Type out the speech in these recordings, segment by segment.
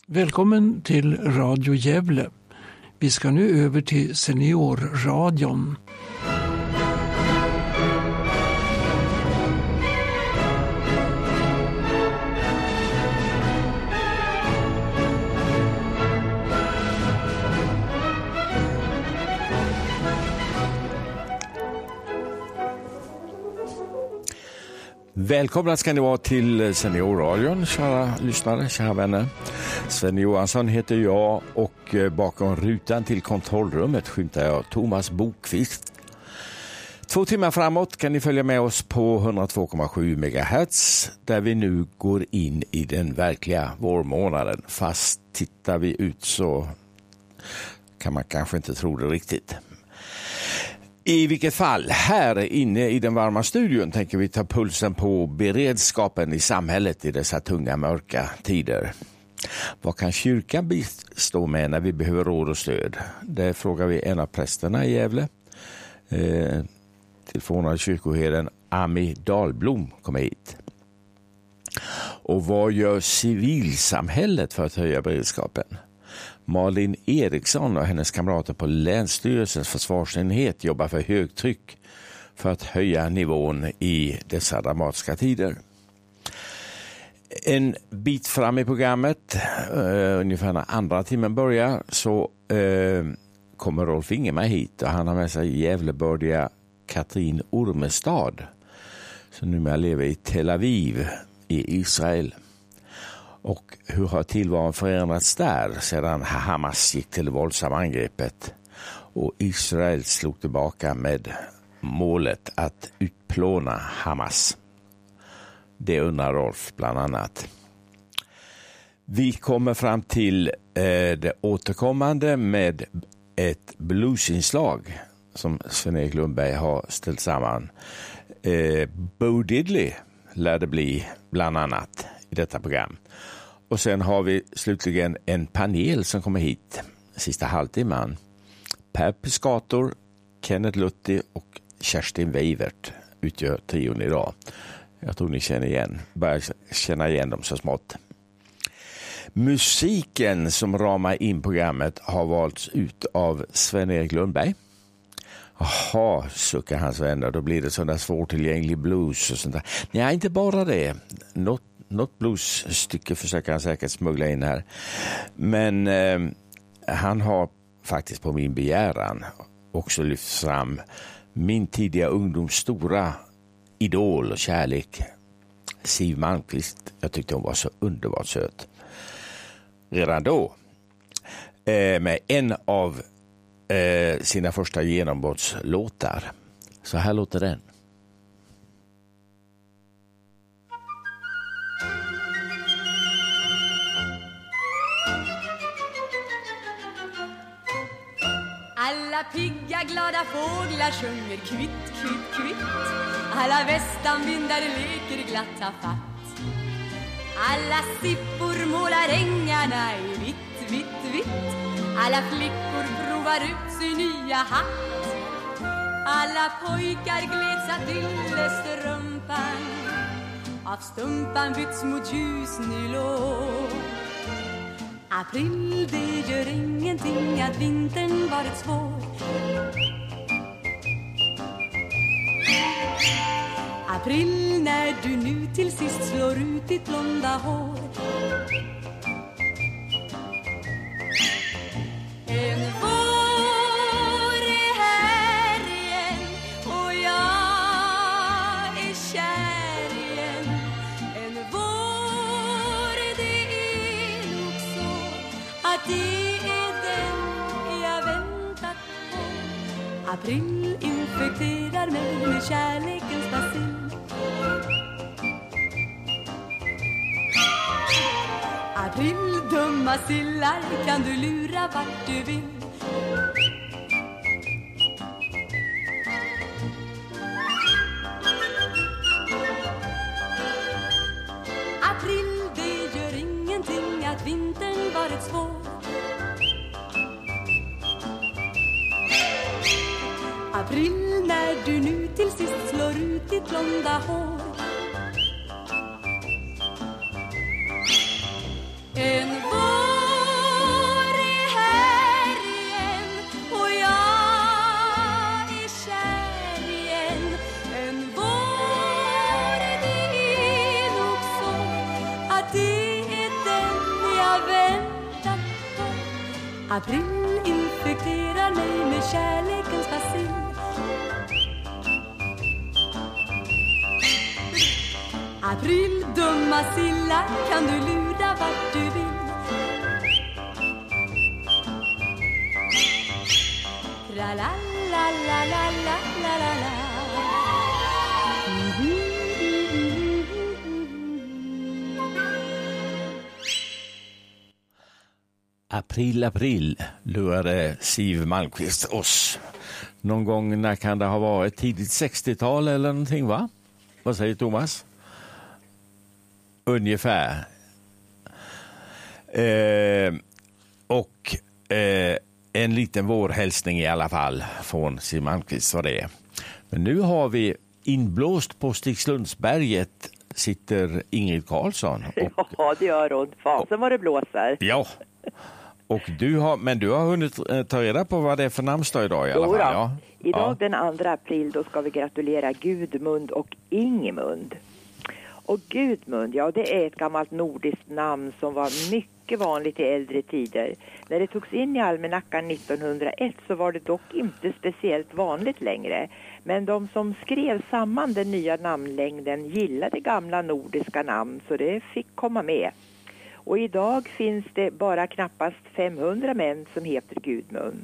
Välkommen till Radio Gävle. Vi ska nu över till Seniorradion. Välkomna ska ni vara till Seniorradion, kära lyssnare, kära vänner. Sven Johansson heter jag och bakom rutan till kontrollrummet skymtar jag Thomas Bokvist. 2 timmar framåt kan ni följa med oss på 102,7 MHz där vi nu går in i den verkliga vårmånaden. Fast tittar vi ut så kan man kanske inte tro det riktigt. I vilket fall, här inne i den varma studion tänker vi ta pulsen på beredskapen i samhället i dessa tunga mörka tider. Vad kan kyrkan bistå med när vi behöver råd och stöd? Det frågar vi en av prästerna i Gävle. Tillförordnade kyrkoherden Ami Dahlblom kommer hit. Och vad gör civilsamhället för att höja beredskapen? Malin Eriksson och hennes kamrater på Länsstyrelsens försvarsenhet jobbar för högtryck för att höja nivån i dessa dramatiska tider. En bit fram i programmet, ungefär när andra timmen börjar, så kommer Rolf Ingemark hit och han har med sig Gävlebördiga Katrin Ormestad som numera lever i Tel Aviv i Israel. Och hur har tillvaron förändrats där sedan Hamas gick till det våldsamma angreppet och Israel slog tillbaka med målet att utplåna Hamas? Det undrar Rolf bland annat. Vi kommer fram till det återkommande med ett bluesinslag som Sven-Erik Lundberg har ställt samman. Bo Diddley lär det bli bland annat i detta program. Och sen har vi slutligen en panel som kommer hit sista halvtimman. Per Piscator, Kenneth Lutti och Kerstin Weivert utgör trion idag. Jag tror ni börjar känna igen dem så smått. Musiken som ramar in programmet har valts ut av Sven-Erik Lundberg. Jaha, suckar hans vänner, då blir det sån där svårtillgänglig blues och sånt där. Nej, inte bara det. Något bluesstycke försöker han säkert smuggla in här. Men han har faktiskt på min begäran också lyft fram min tidiga ungdoms stora idol och kärlek, Siw Malmkvist. Jag tyckte hon var så underbart söt redan då. Med en av sina första genombrottslåtar. Så här låter den. Alla pigga glada fåglar sjunger kvitt, kvitt, kvitt. Alla västanvindar leker glatt fatt. Alla sippor målar ängarna i vitt, vitt, vitt. Alla flickor provar ut sin nya hatt. Alla pojkar gläds yllestrumpan av stumpan byts mot ljusnylon. April, det gör ingenting att vintern varit svår. April, när du nu till sist slår ut ditt blonda hår. En vår är här igen och jag är kär igen. En vår, det är nog så att det är den jag väntat på. April infekterar mig med kärlekens bacill. April, dumma sillar, kan du lura vart du vill. April, det gör ingenting att vintern varit svår. April, när du nu till sist slår ut ditt blonda hår. En vår April infekterar mig med kärlekens bacill. April, dumma silla, kan du luda vart du vill. La la la la la la la la. April, april, lurade Siv Malmqvist oss. Någon gång, när kan det ha varit? Tidigt 60-tal eller någonting, va? Vad säger Thomas? Ungefär. En liten vårhälsning i alla fall från Siv Malmqvist var det. Men nu har vi inblåst på Stigslundsberget sitter Ingrid Karlsson. Ja, det gör hon. Fasen vad det blåser. Ja. Och du har hunnit ta reda på vad det är för namnsdag idag i alla fall. Ja. Idag den 2 april då ska vi gratulera Gudmund och Ingemund. Och Gudmund, ja det är ett gammalt nordiskt namn som var mycket vanligt i äldre tider. När det togs in i almanackan 1901 så var det dock inte speciellt vanligt längre. Men de som skrev samman den nya namnlängden gillade gamla nordiska namn så det fick komma med. Och idag finns det bara knappast 500 män som heter Gudmund.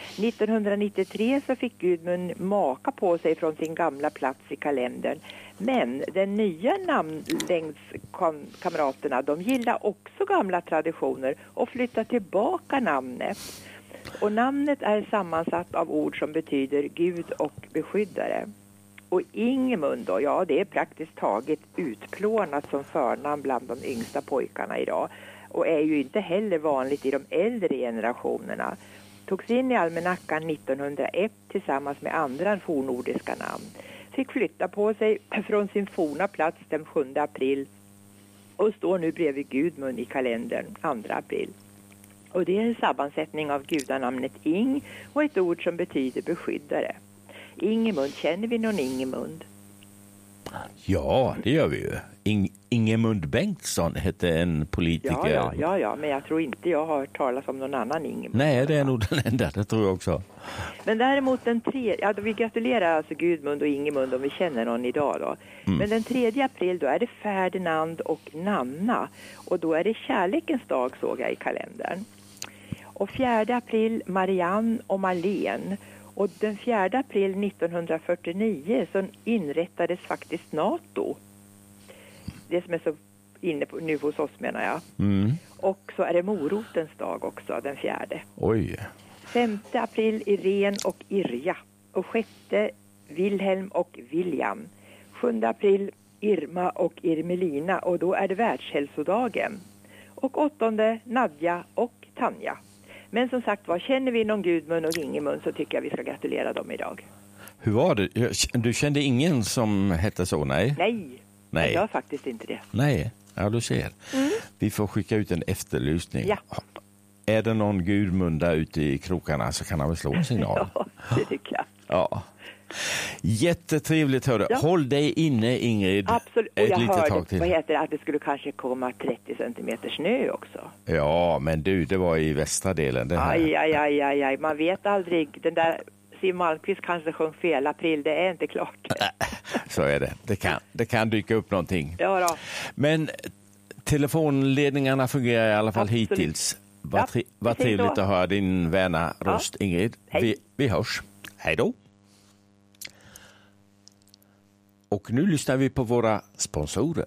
1993 så fick Gudmund maka på sig från sin gamla plats i kalendern. Men den nya namnlängdskamraterna, de gillar också gamla traditioner och flyttar tillbaka namnet. Och namnet är sammansatt av ord som betyder Gud och beskyddare. Och Ingemund då, ja det är praktiskt taget utplånat som förnamn bland de yngsta pojkarna idag. Och är ju inte heller vanligt i de äldre generationerna. Togs in i almanackan 1901 tillsammans med andra fornnordiska namn. Fick flytta på sig från sin forna plats den 7 april och står nu bredvid Gudmund i kalendern 2 april. Och det är en sammansättning av gudanamnet Ing och ett ord som betyder beskyddare. Ingemund, känner vi någon Ingemund? Ja, det gör vi ju. Ingemund Bengtsson hette en politiker. Ja, men jag tror inte jag har hört talas om någon annan Ingemund. Nej, det är nog den enda, det tror jag också. Men däremot vi gratulerar alltså Gudmund och Ingemund om vi känner någon idag då. Men den 3 april då är det Ferdinand och Nanna och då är det kärlekens dag såg jag i kalendern. Och 4 april Marianne och Marlene. Och den 4 april 1949 så inrättades faktiskt NATO. Det som är så inne på nu hos oss menar jag. Och så är det morotens dag också den 4. Oj. 5 april Irene och Irja. Och 6 Wilhelm och William. 7 april Irma och Irmelina och då är det världshälsodagen. Och 8 Nadja och Tanja. Men som sagt, vad känner vi någon Gudmund och Ingemund så tycker jag vi ska gratulera dem idag. Hur var det? Du kände ingen som hette så, nej? Nej. Jag faktiskt inte det. Nej, ja du ser. Vi får skicka ut en efterlysning. Ja. Är det någon Gudmund där ute i krokarna så kan han väl slå en signal. Ja, det tycker jag. Ja. Jättetrevligt hörde. Ja. Håll dig inne Ingrid. Absolut. Och jag hörde vad heter det, att det skulle kanske komma 30 centimeter snö också. Ja, men det var i västra delen. Det här. Aj. Man vet aldrig. Den där Siv Malmqvist kanske sjöng fel april. Det är inte klart. Så är det. Det kan dyka upp någonting. Ja då. Men telefonledningarna fungerar i alla fall hittills. Vad trevligt att höra din vänna röst Ingrid. Vi hörs. Hej då. Och nu lyssnar vi på våra sponsorer.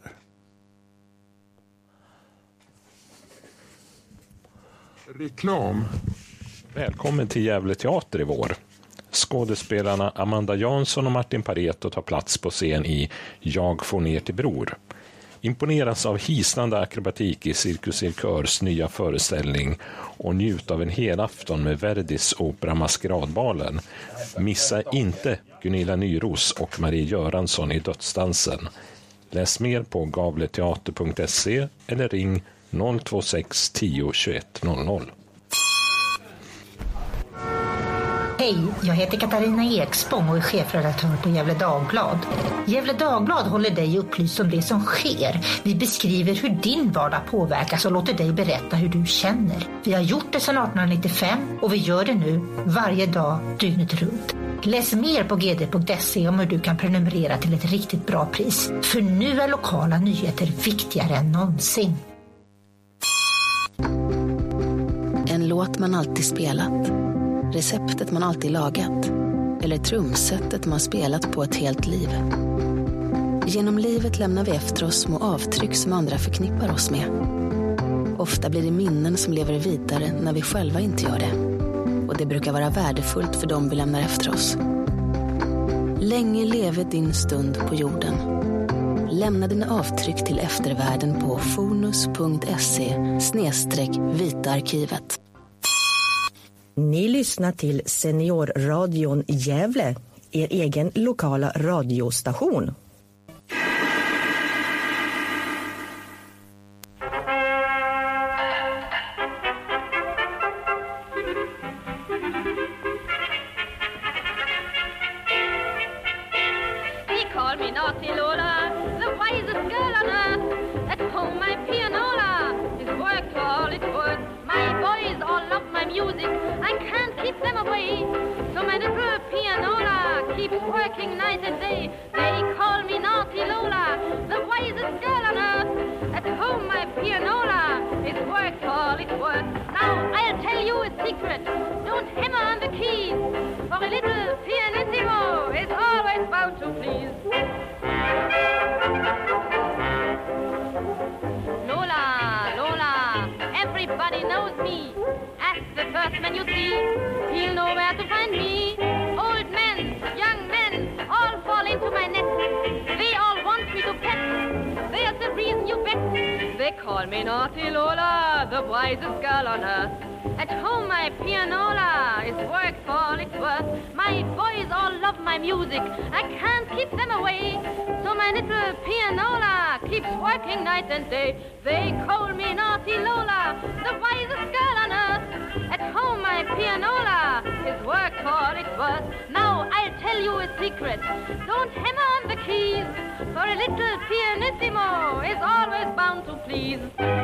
Reklam. Välkommen till Gävle teater i vår. Skådespelarna Amanda Jansson och Martin Pareto tar plats på scen i Jag får ner till Bror. Imponeras av hisnande akrobatik i Cirkus Cirkörs nya föreställning och njut av en hel afton med Verdis opera Maskeradbalen. Missa inte Gunilla Nyros och Marie Göransson i Dödsdansen. Läs mer på gavleteater.se eller ring 026 10 21 00. Hej, jag heter Katarina Ekspång och är chefredaktör på Gefle Dagblad. Gefle Dagblad håller dig upplyst om det som sker. Vi beskriver hur din vardag påverkas och låter dig berätta hur du känner. Vi har gjort det sedan 1895 och vi gör det nu varje dag, dygnet runt. Läs mer på gd.se om hur du kan prenumerera till ett riktigt bra pris. För nu är lokala nyheter viktigare än någonsin. En låt man alltid spelat. Receptet man alltid lagat. Eller trumsetet man spelat på ett helt liv. Genom livet lämnar vi efter oss små avtryck som andra förknippar oss med. Ofta blir det minnen som lever vidare när vi själva inte gör det. Och det brukar vara värdefullt för dem vi lämnar efter oss. Länge leve din stund på jorden. Lämna dina avtryck till eftervärlden på fonus.se/vitaarkivet. Ni lyssnar till Seniorradion Gävle, er egen lokala radiostation. Call me naughty Lola, the wisest girl on earth. At home my pianola is worked for all it's worth. My boys all love my music, I can't keep them away. So my little pianola keeps working night and day. They call me naughty Lola, the wisest girl on earth. At home my pianola is worked for all it's worth. Now I'll tell you a secret, don't hammer on the keys, for a little pianissimo is always bound to please.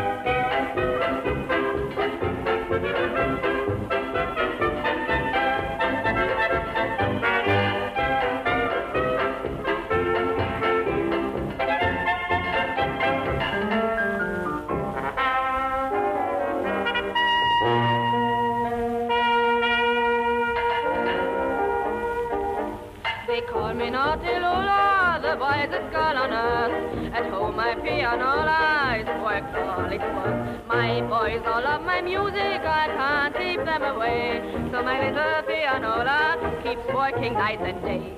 They call me naughty Lola, the wisest girl on earth. At home my pianola is worked for all it's worth. My boys all love my music, I can't keep them away. So my little pianola keeps working night and day.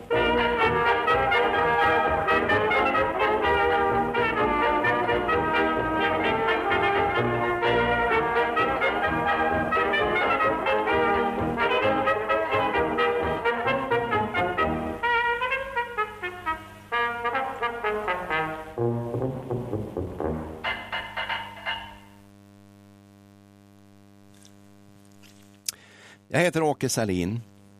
Jag heter Åke Salin.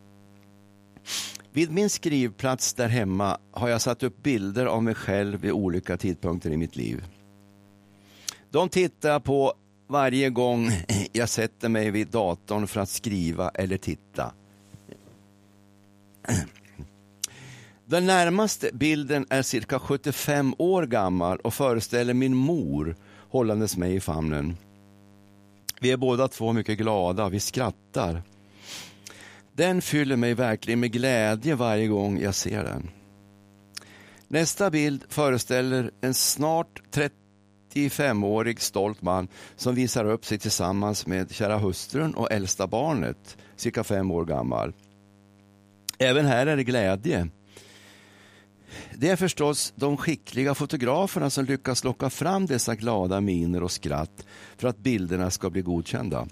Vid min skrivplats där hemma har jag satt upp bilder av mig själv vid olika tidpunkter i mitt liv. De tittar jag på varje gång jag sätter mig vid datorn för att skriva eller titta. Den närmaste bilden är cirka 75 år gammal och föreställer min mor hållandes mig i famnen. Vi är båda två mycket glada, vi skrattar. Den fyller mig verkligen med glädje varje gång jag ser den. Nästa bild föreställer en snart 35-årig stolt man som visar upp sig tillsammans med kära hustrun och äldsta barnet, cirka 5 år gammal. Även här är det glädje. Det är förstås de skickliga fotograferna som lyckas locka fram dessa glada miner och skratt för att bilderna ska bli godkända.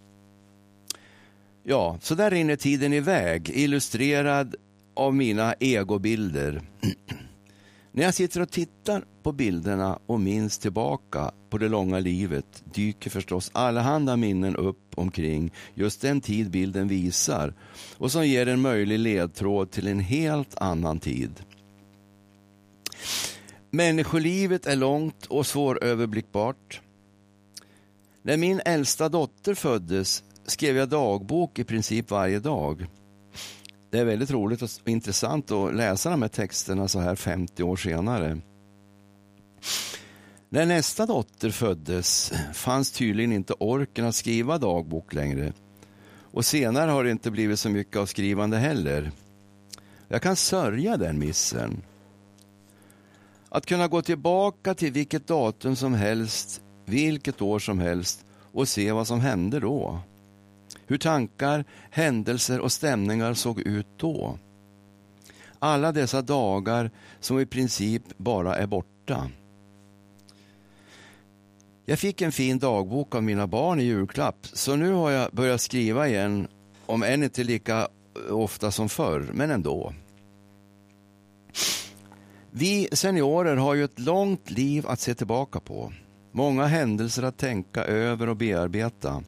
Ja, så där rinner tiden iväg, illustrerad av mina egobilder. När jag sitter och tittar på bilderna och minns tillbaka på det långa livet dyker förstås allehanda minnen upp omkring just den tid bilden visar och som ger en möjlig ledtråd till en helt annan tid. Människolivet är långt och svåröverblickbart. När min äldsta dotter föddes skrev jag dagbok i princip varje dag. Det är väldigt roligt och intressant att läsa de här texterna så här 50 år senare. När nästa dotter föddes fanns tydligen inte orken att skriva dagbok längre. Och senare har det inte blivit så mycket av skrivande heller. Jag kan sörja den missen. Att kunna gå tillbaka till vilket datum som helst, vilket år som helst och se vad som hände då. Hur tankar, händelser och stämningar såg ut då. Alla dessa dagar som i princip bara är borta. Jag fick en fin dagbok av mina barn i julklapp, så nu har jag börjat skriva igen, om än inte lika ofta som förr, men ändå. Vi seniorer har ju ett långt liv att se tillbaka på. Många händelser att tänka över och bearbeta.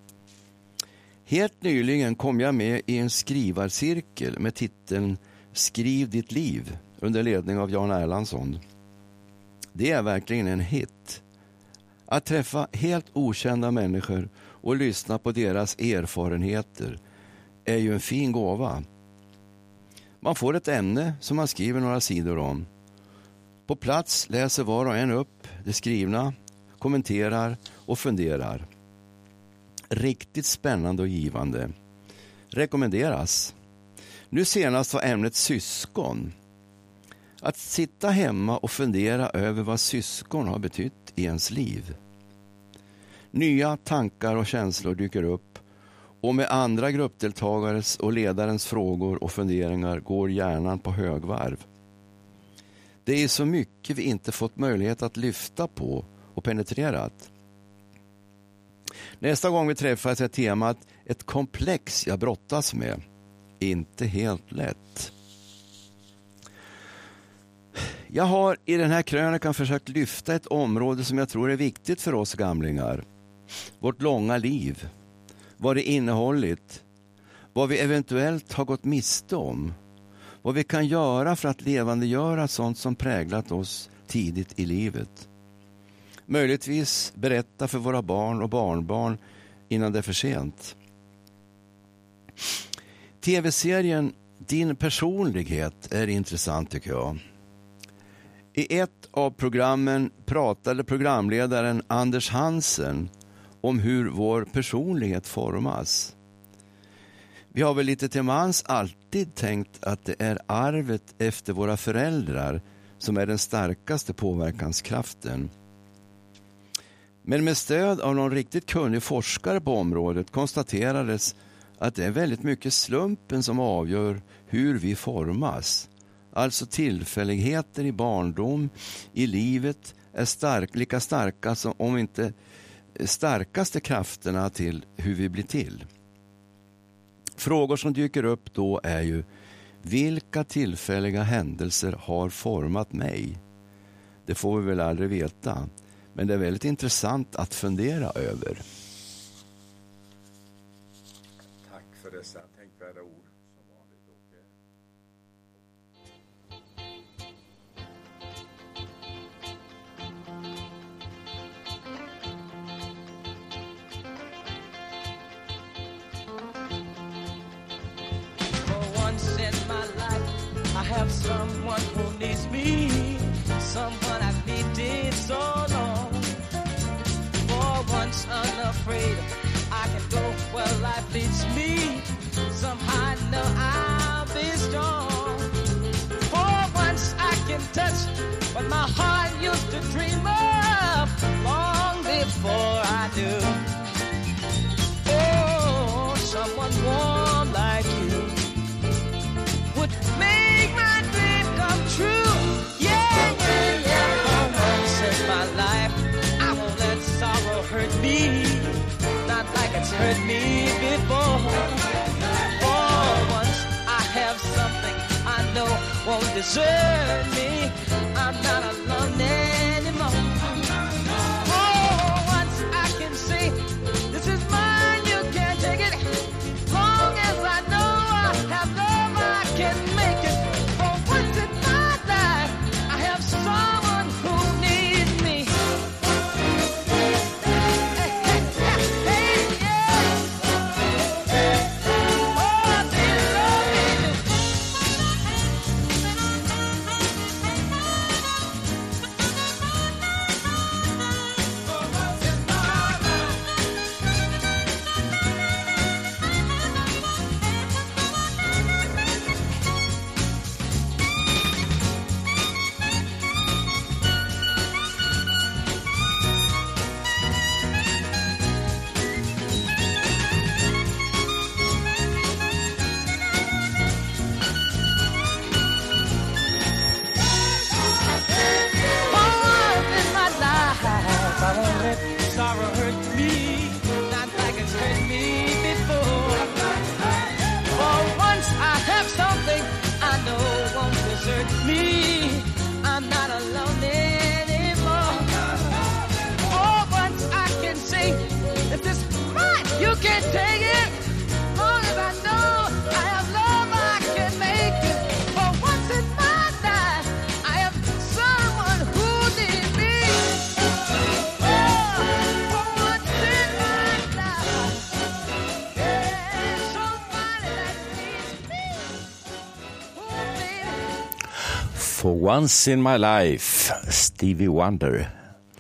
Helt nyligen kom jag med i en skrivarcirkel med titeln Skriv ditt liv under ledning av Jan Erlandsson. Det är verkligen en hit. Att träffa helt okända människor och lyssna på deras erfarenheter är ju en fin gåva. Man får ett ämne som man skriver några sidor om. På plats läser var och en upp det skrivna, kommenterar och funderar. Riktigt spännande och givande. Rekommenderas. Nu senast var ämnet syskon. Att sitta hemma och fundera över vad syskon har betytt i ens liv. Nya tankar och känslor dyker upp och med andra gruppdeltagares och ledarens frågor och funderingar går hjärnan på högvarv. Det är så mycket vi inte fått möjlighet att lyfta på och penetrerat. Nästa gång vi träffas är temat ett komplex jag brottas med. Inte helt lätt. Jag har i den här krönikan försökt lyfta ett område som jag tror är viktigt för oss gamlingar. Vårt långa liv. Vad det innehållit. Vad vi eventuellt har gått miste om. Vad vi kan göra för att levandegöra sånt som präglat oss tidigt i livet. Möjligtvis berätta för våra barn och barnbarn innan det är för sent. TV-serien Din personlighet är intressant tycker jag. I ett av programmen pratade programledaren Anders Hansen om hur vår personlighet formas. Vi har väl lite till mans alltid tänkt att det är arvet efter våra föräldrar som är den starkaste påverkanskraften. Men med stöd av någon riktigt kunnig forskare på området konstaterades att det är väldigt mycket slumpen som avgör hur vi formas. Alltså tillfälligheter i barndom, i livet är lika starka som om inte starkaste krafterna till hur vi blir till. Frågor som dyker upp då är ju: vilka tillfälliga händelser har format mig? Det får vi väl aldrig veta, men det är väldigt intressant att fundera över. Tack för dessa tänkvärda ord. Som vanligt, Åke. I have someone who needs me, someone I've needed so long. For once unafraid, I can go where life leads me. Somehow I know I'll be strong. For once I can touch what my heart used to dream of long before I knew. Oh, someone warm like you would make my dream come true. Yeah, yeah, yeah. For once in my life, I won't let sorrow hurt me, not like it's hurt me before. For once I have something I know won't desert me. I'm not alone anymore. Oh, once I can say, this is mine, you can't take it. Long as I know I have love, I can make it. For once in my life, I have someone who needs me. Hey, hey, hey, yeah. Oh, they love me. I won't let sorrow hurt me, not like it's hurt me before. For once I have something I know won't desert me. I'm not alone anymore. For once I can say, if this mine, you can't take it. Long as I know I have love, I can make it. For once in my life, I have someone who needs me. For Once in My Life, Stevie Wonder.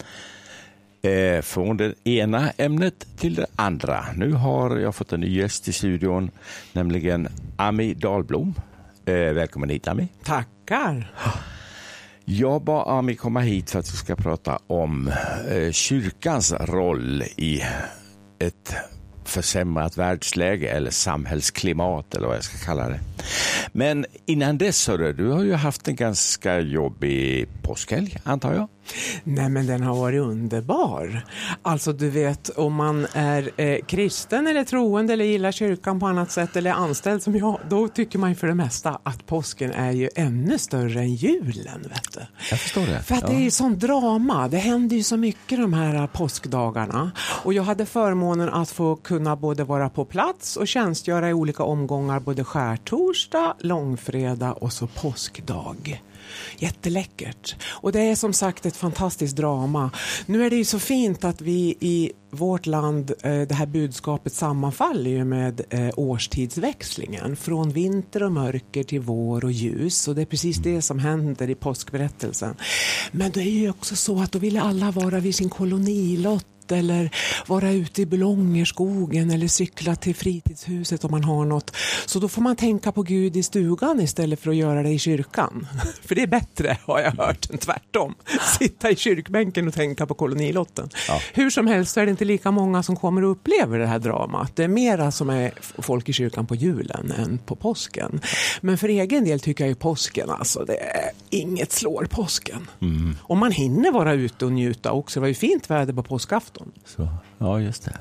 Från det ena ämnet till det andra. Nu har jag fått en ny gäst i studion, nämligen Ami Dahlblom. Välkommen hit, Ami. Tackar. Jag bad Ami komma hit för att vi ska prata om kyrkans roll i ett försämrat världsläge eller samhällsklimat eller vad jag ska kalla det. Men innan dess, du har ju haft en ganska jobbig påskhelg, antar jag. Nej, men den har varit underbar. Alltså du vet, om man är kristen eller troende eller gillar kyrkan på annat sätt eller är anställd som jag, då tycker man ju för det mesta att påsken är ju ännu större än julen, vet du. Jag förstår det. För att det är ju sån drama. Det händer ju så mycket de här påskdagarna. Och jag hade förmånen att få kunna både vara på plats och tjänstgöra i olika omgångar, både skärtorsdag, långfredag och så påskdag. Jätteläckert. Och det är som sagt ett fantastiskt drama. Nu är det ju så fint att vi i vårt land, det här budskapet sammanfaller ju med årstidsväxlingen. Från vinter och mörker till vår och ljus. Och det är precis det som händer i påskberättelsen. Men det är ju också så att då vill alla vara vid sin kolonilott. Eller vara ute i Belongerskogen eller cykla till fritidshuset om man har något. Så då får man tänka på Gud i stugan istället för att göra det i kyrkan. För det är bättre, har jag hört, än tvärtom. Sitta i kyrkbänken och tänka på kolonilotten. Ja. Hur som helst så är det inte lika många som kommer att uppleva det här dramat. Det är mera som är folk i kyrkan på julen än på påsken. Men för egen del tycker jag ju påsken, alltså det är inget slår påsken. Mm. Och man hinner vara ute och njuta också. Det var ju fint väder på påskafton. Så, ja, just det.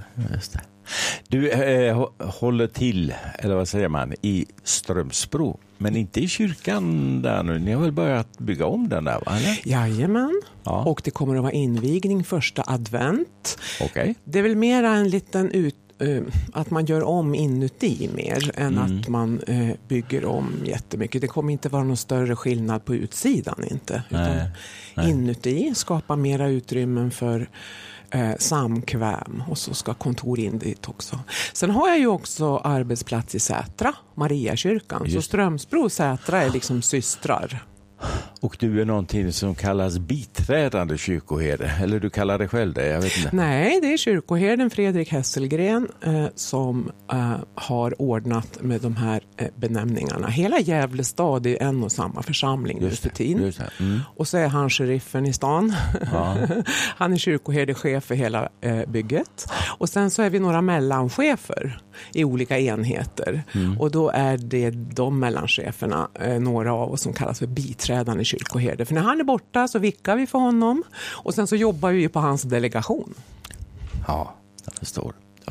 Du håller till, eller vad säger man, i Strömsbro, men inte i kyrkan där nu. Ni har väl börjat bygga om den där, va? Eller? Jajamän. Ja. Och det kommer att vara invigning första advent. Okay. Det är väl mera en liten att man gör om inuti mer än att man bygger om jättemycket. Det kommer inte vara någon större skillnad på utsidan inte. Utan inuti skapa mera utrymmen för samkväm, och så ska kontor in dit också. Sen har jag ju också arbetsplats i Sätra, Mariakyrkan. Just. Så Strömsbro och Sätra är liksom systrar. Och du är någonting som kallas biträdande kyrkoherde, eller du kallar det själv det, jag vet inte. Nej, det är kyrkoherden Fredrik Hesselgren som har ordnat med de här benämningarna. Hela Gävle stad är en och samma församling just för tiden. Och så är han sheriffen i stan. Ja. Han är kyrkoherdechef för hela bygget. Och sen så är vi några mellanchefer i olika enheter. Och då är det de mellancheferna, några av oss som kallas för biträdande kyrkoherde. För när han är borta så vickar vi för honom. Och sen så jobbar vi på hans delegation. Ja, jag förstår.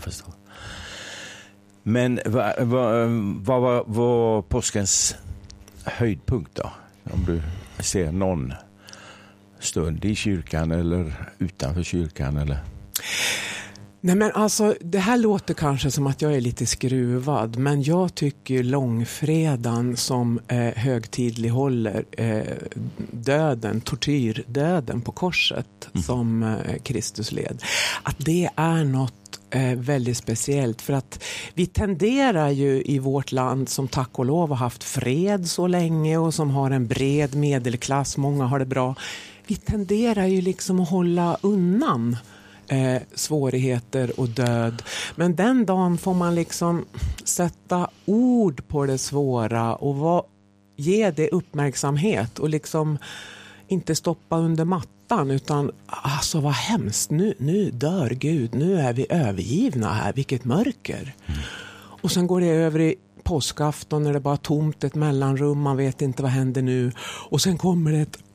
Men vad var påskens höjdpunkt då? Om du ser någon stund i kyrkan eller utanför kyrkan? Eller? Nej, men alltså, det här låter kanske som att jag är lite skruvad, men jag tycker långfredagen som högtidlighåller döden, tortyrdöden på korset som Kristus led, att det är något väldigt speciellt, för att vi tenderar ju i vårt land, som tack och lov har haft fred så länge och som har en bred medelklass, många har det bra, vi tenderar ju liksom att hålla undan svårigheter och död. Men den dagen får man liksom sätta ord på det svåra och ge det uppmärksamhet och liksom inte stoppa under mattan, utan alltså vad hemskt, nu dör Gud, nu är vi övergivna här, vilket mörker. Och sen går det över i påskafton när det bara tomt, ett mellanrum, man vet inte vad händer nu, och sen kommer det ett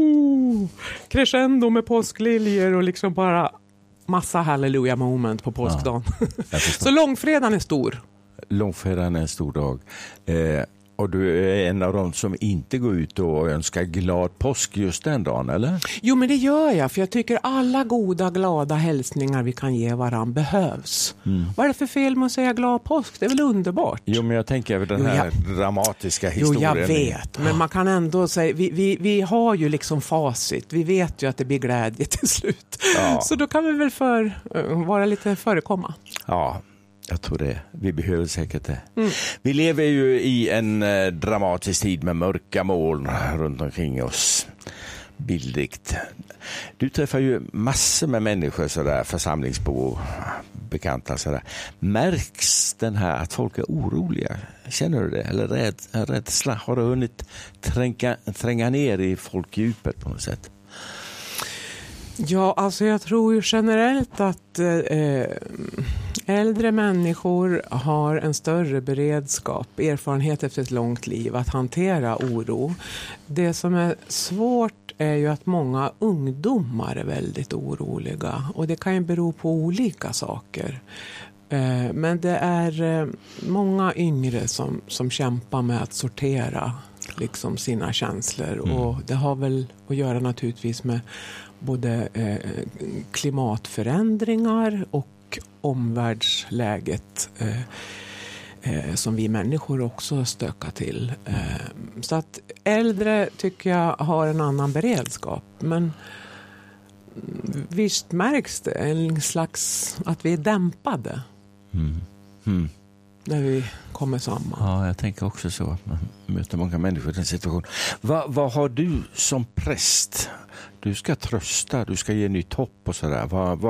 crescendo med påskliljor och liksom bara massa hallelujah moment på påskdagen. Ja, så långfredagen är stor. Långfredagen är en stor dag. Och du är en av dem som inte går ut och önskar glad påsk just den dagen, eller? Jo, men det gör jag, för jag tycker alla goda, glada hälsningar vi kan ge varann behövs. Vad är det för fel med att säga glad påsk? Det är väl underbart? Jo, men jag tänker över den här dramatiska historien. Jo, jag vet, men man kan ändå säga, vi har ju liksom facit. Vi vet ju att det blir glädje till slut. Ja. Så då kan vi väl vara lite förekomma. Ja. Jag tror det. Vi behöver säkert det. Vi lever ju i en dramatisk tid med mörka moln runt omkring oss. Bildligt. Du träffar ju massor med människor sådär, församlingsbor, bekanta sådär. Märks den här att folk är oroliga? Känner du det? Eller rädsla? Har du hunnit tränga ner i folkdjupet på något sätt? Ja, alltså jag tror ju generellt att äldre människor har en större beredskap, erfarenhet efter ett långt liv att hantera oro. Det som är svårt är ju att många ungdomar är väldigt oroliga, och det kan ju bero på olika saker. Men det är många yngre som kämpar med att sortera liksom sina känslor, och det har väl att göra naturligtvis med både klimatförändringar och omvärldsläget som vi människor också stökar till. Så att äldre tycker jag har en annan beredskap, men visst märks det en slags att vi är dämpade när vi kommer samman. Ja, jag tänker också så. Man möter många människor i den situationen. Vad har du som präst? Du ska trösta, du ska ge nytt hopp och sådär.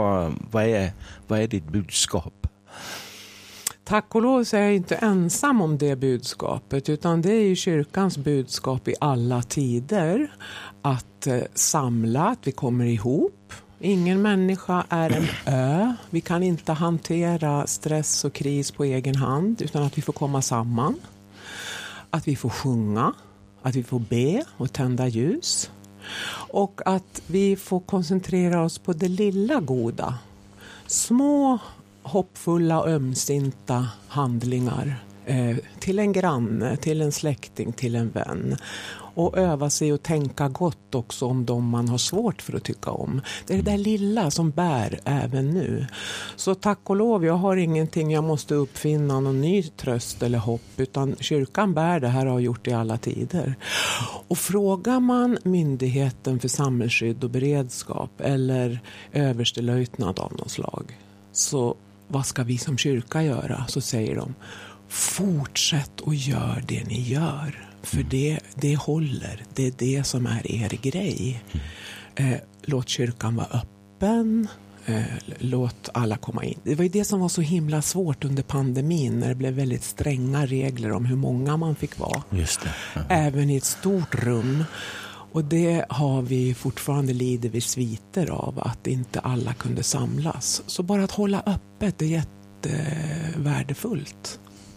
Vad är ditt budskap? Tack och lov så är jag inte ensam om det budskapet, utan det är ju kyrkans budskap i alla tider. Att samla, att vi kommer ihop. Ingen människa är en ö. Vi kan inte hantera stress och kris på egen hand, utan att vi får komma samman. Att vi får sjunga, att vi får be och tända ljus. Och att vi får koncentrera oss på det lilla goda. Små, hoppfulla och ömsinta handlingar till en granne, till en släkting, till en vän. Och öva sig och tänka gott också om de man har svårt för att tycka om. Det är det där lilla som bär även nu. Så tack och lov, jag har ingenting jag måste uppfinna, någon ny tröst eller hopp, utan kyrkan bär det här och har gjort i alla tider. Och frågar man myndigheten för samhällsskydd och beredskap eller överstelöjtnant av något slag, så vad ska vi som kyrka göra? Så säger de, fortsätt och gör det ni gör. För det håller. Det är det som är er grej. Låt kyrkan vara öppen. Låt alla komma in. Det var ju det som var så himla svårt under pandemin, när det blev väldigt stränga regler om hur många man fick vara. Just det. Även i ett stort rum. Och det har vi fortfarande lider vi sviter av, att inte alla kunde samlas. Så bara att hålla öppet är jättevärdefullt.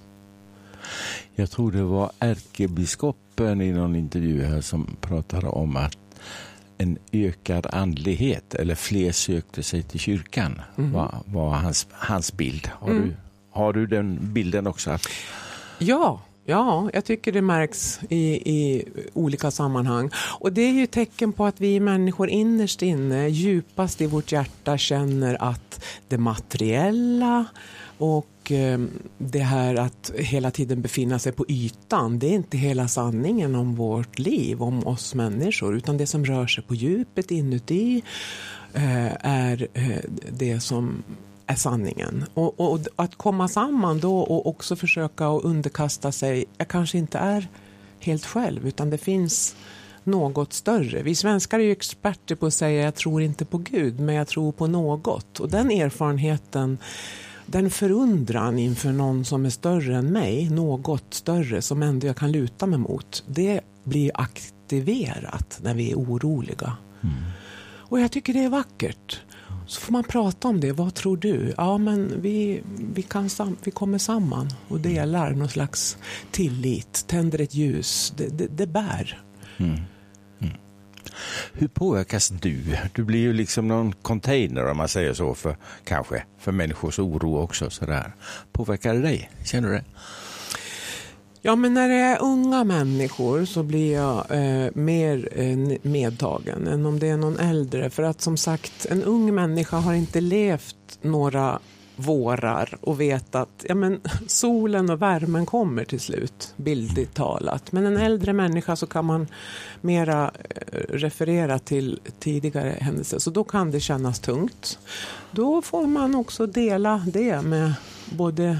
Jag tror det var ärkebiskopen i någon intervju här som pratade om att en ökad andlighet, eller fler sökte sig till kyrkan, var hans bild. Har du den bilden också? Ja, Ja, jag tycker det märks i olika sammanhang. Och det är ju tecken på att vi människor innerst inne, djupast i vårt hjärta känner att det materiella och det här att hela tiden befinna sig på ytan, det är inte hela sanningen om vårt liv, om oss människor, utan det som rör sig på djupet inuti är det som är sanningen. Och att komma samman då och också försöka att underkasta sig, jag kanske inte är helt själv, utan det finns något större. Vi svenskar är ju experter på att säga jag tror inte på Gud, men jag tror på något. Och den erfarenheten, den förundran inför någon som är större än mig, något större som ändå jag kan luta mig mot, det blir aktiverat när vi är oroliga. Och jag tycker det är vackert. Så får man prata om det. Vad tror du? Ja, men vi kommer samman och delar någon slags tillit. Tänder ett ljus. Det bär. Hur påverkas du? Du blir ju liksom någon container, om man säger så, för människors oro också. Sådär. Påverkar det dig? Känner du det? Ja, men när det är unga människor så blir jag mer medtagen än om det är någon äldre. För att som sagt, en ung människa har inte levt några vårar och vet att solen och värmen kommer till slut, bildligt talat. Men en äldre människa så kan man mera referera till tidigare händelser. Så då kan det kännas tungt. Då får man också dela det med både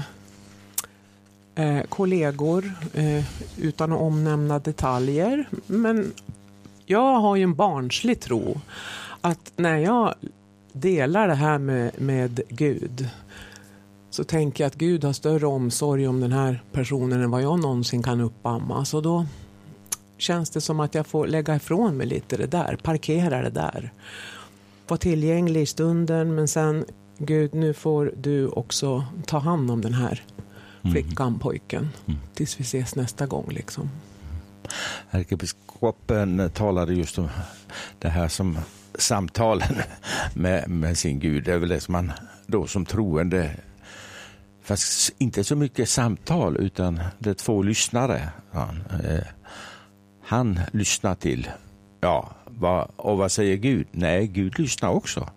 kollegor utan att omnämna detaljer. Men jag har ju en barnslig tro att när jag delar det här med Gud, så tänker jag att Gud har större omsorg om den här personen än vad jag någonsin kan uppamma. Så då känns det som att jag får lägga ifrån mig lite det där, parkera det där. Vara tillgänglig i stunden, men sen Gud, nu får du också ta hand om den här flickan, pojken, tills vi ses nästa gång liksom. Ärkebiskopen talade just om det här som samtalen med sin Gud. Det är väl det som man då som troende, fast inte så mycket samtal utan det är två lyssnare. Han lyssnar till, vad säger Gud? Nej, Gud lyssnar också.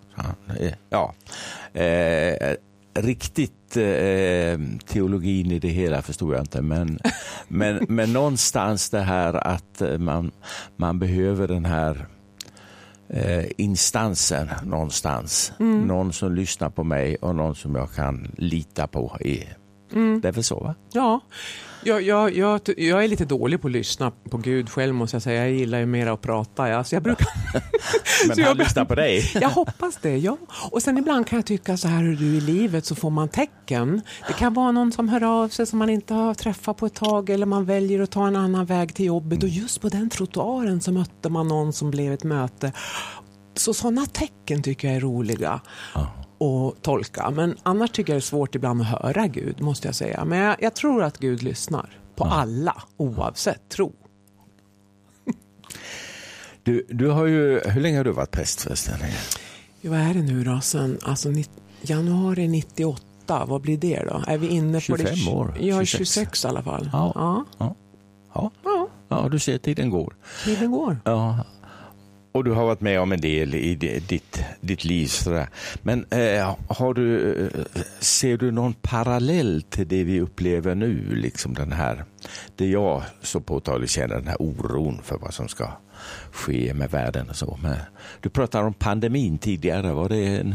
Riktigt teologin i det hela förstår jag inte, men någonstans det här att man behöver den här instansen någonstans. Någon som lyssnar på mig och någon som jag kan lita på. Det är väl så, va? Ja. Jag är lite dålig på att lyssna på Gud själv, måste jag säga. Jag gillar ju mer att prata. Ja. Så jag brukar... Men så han lyssnar på dig? Jag hoppas det, ja. Och sen ibland kan jag tycka så här, hur du i livet så får man tecken. Det kan vara någon som hör av sig som man inte har träffat på ett tag, eller man väljer att ta en annan väg till jobbet. Och just på den trottoaren så mötte man någon som blev ett möte. Så sådana tecken tycker jag är roliga. Och tolka. Men annars tycker jag det är svårt ibland att höra Gud, måste jag säga. Men jag tror att Gud lyssnar på alla, oavsett tro. Du har ju, hur länge har du varit präst förresten? Vad är det nu då? Sen, januari 98, vad blir det då? Är vi inne 25 på det? år? Ja, 26 i alla fall. Ja, du ser, tiden går. Tiden går. Ja. Och du har varit med om en del i ditt liv. Sådär. Men ser du någon parallell till det vi upplever nu? Liksom den här, det jag så påtagligt känner, den här oron för vad som ska ske med världen och så. Men du pratade om pandemin tidigare. Var det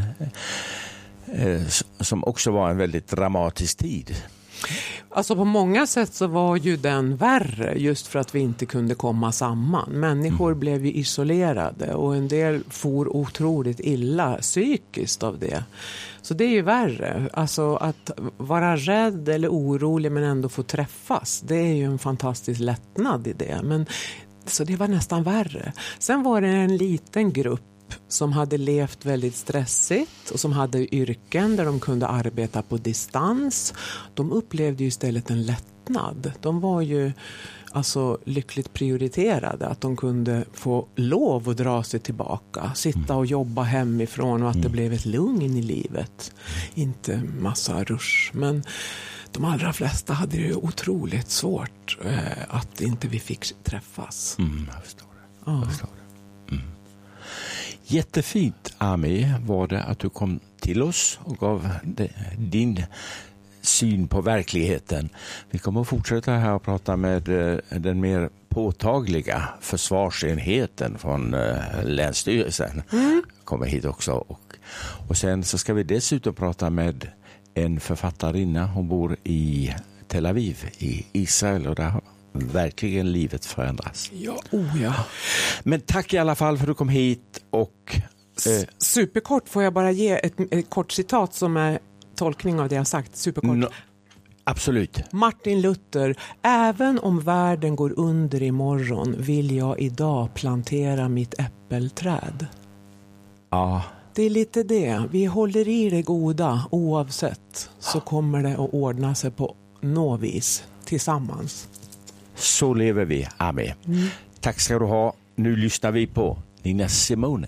som också var en väldigt dramatisk tid? Alltså på många sätt så var ju den värre just för att vi inte kunde komma samman. Människor blev ju isolerade och en del for otroligt illa psykiskt av det. Så det är ju värre. Alltså att vara rädd eller orolig men ändå få träffas, det är ju en fantastisk lättnad i det. Men, så det var nästan värre. Sen var det en liten grupp som hade levt väldigt stressigt och som hade yrken där de kunde arbeta på distans. De upplevde ju istället en lättnad. De var ju alltså lyckligt prioriterade, att de kunde få lov att dra sig tillbaka, sitta och jobba hemifrån och att det blev ett lugn i livet. Inte massa rush, men de allra flesta hade det otroligt svårt att inte vi fick träffas. Jag förstår det. Ja. Jag förstår det. Jättefint, Ami, var det att du kom till oss och gav din syn på verkligheten. Vi kommer att fortsätta här och prata med den mer påtagliga försvarsenheten från Länsstyrelsen. Kommer hit också. Och sen så ska vi dessutom prata med en författarinna. Hon bor i Tel Aviv i Israel och där har verkligen livet förändras. Ja. Men tack i alla fall för att du kom hit. Och superkort, får jag bara ge ett kort citat som är tolkning av det jag sagt. Superkort. Absolut. Martin Luther: även om världen går under imorgon vill jag idag plantera mitt äppelträd. Ja. Det är lite det. Vi håller i det goda oavsett, så kommer det att ordna sig på något vis tillsammans. Så lever vi, Ami. Tack ska du ha. Nu lyssnar vi på Nina Simone.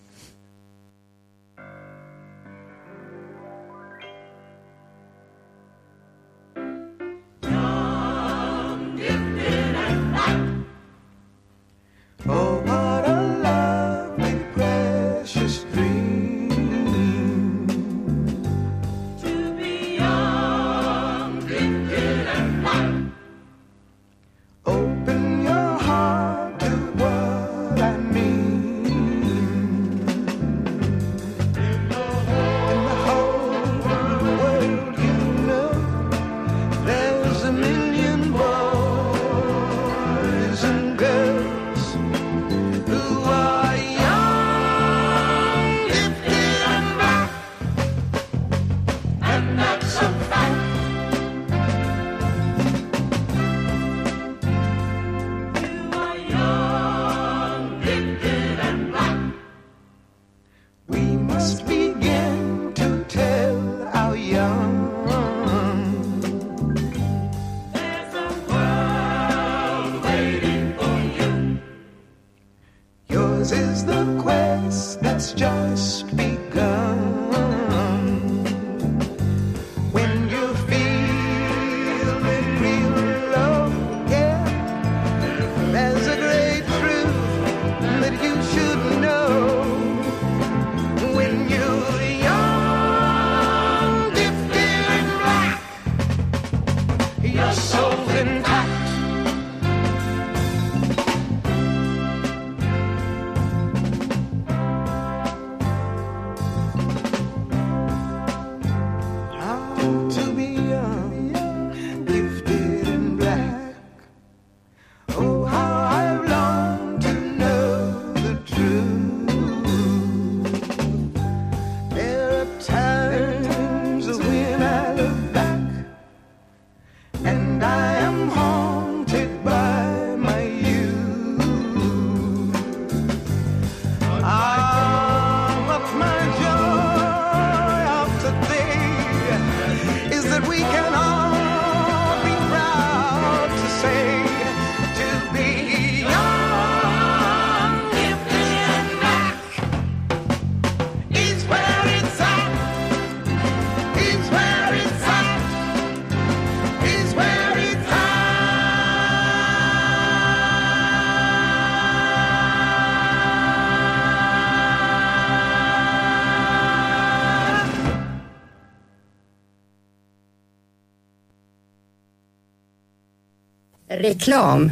Reklam.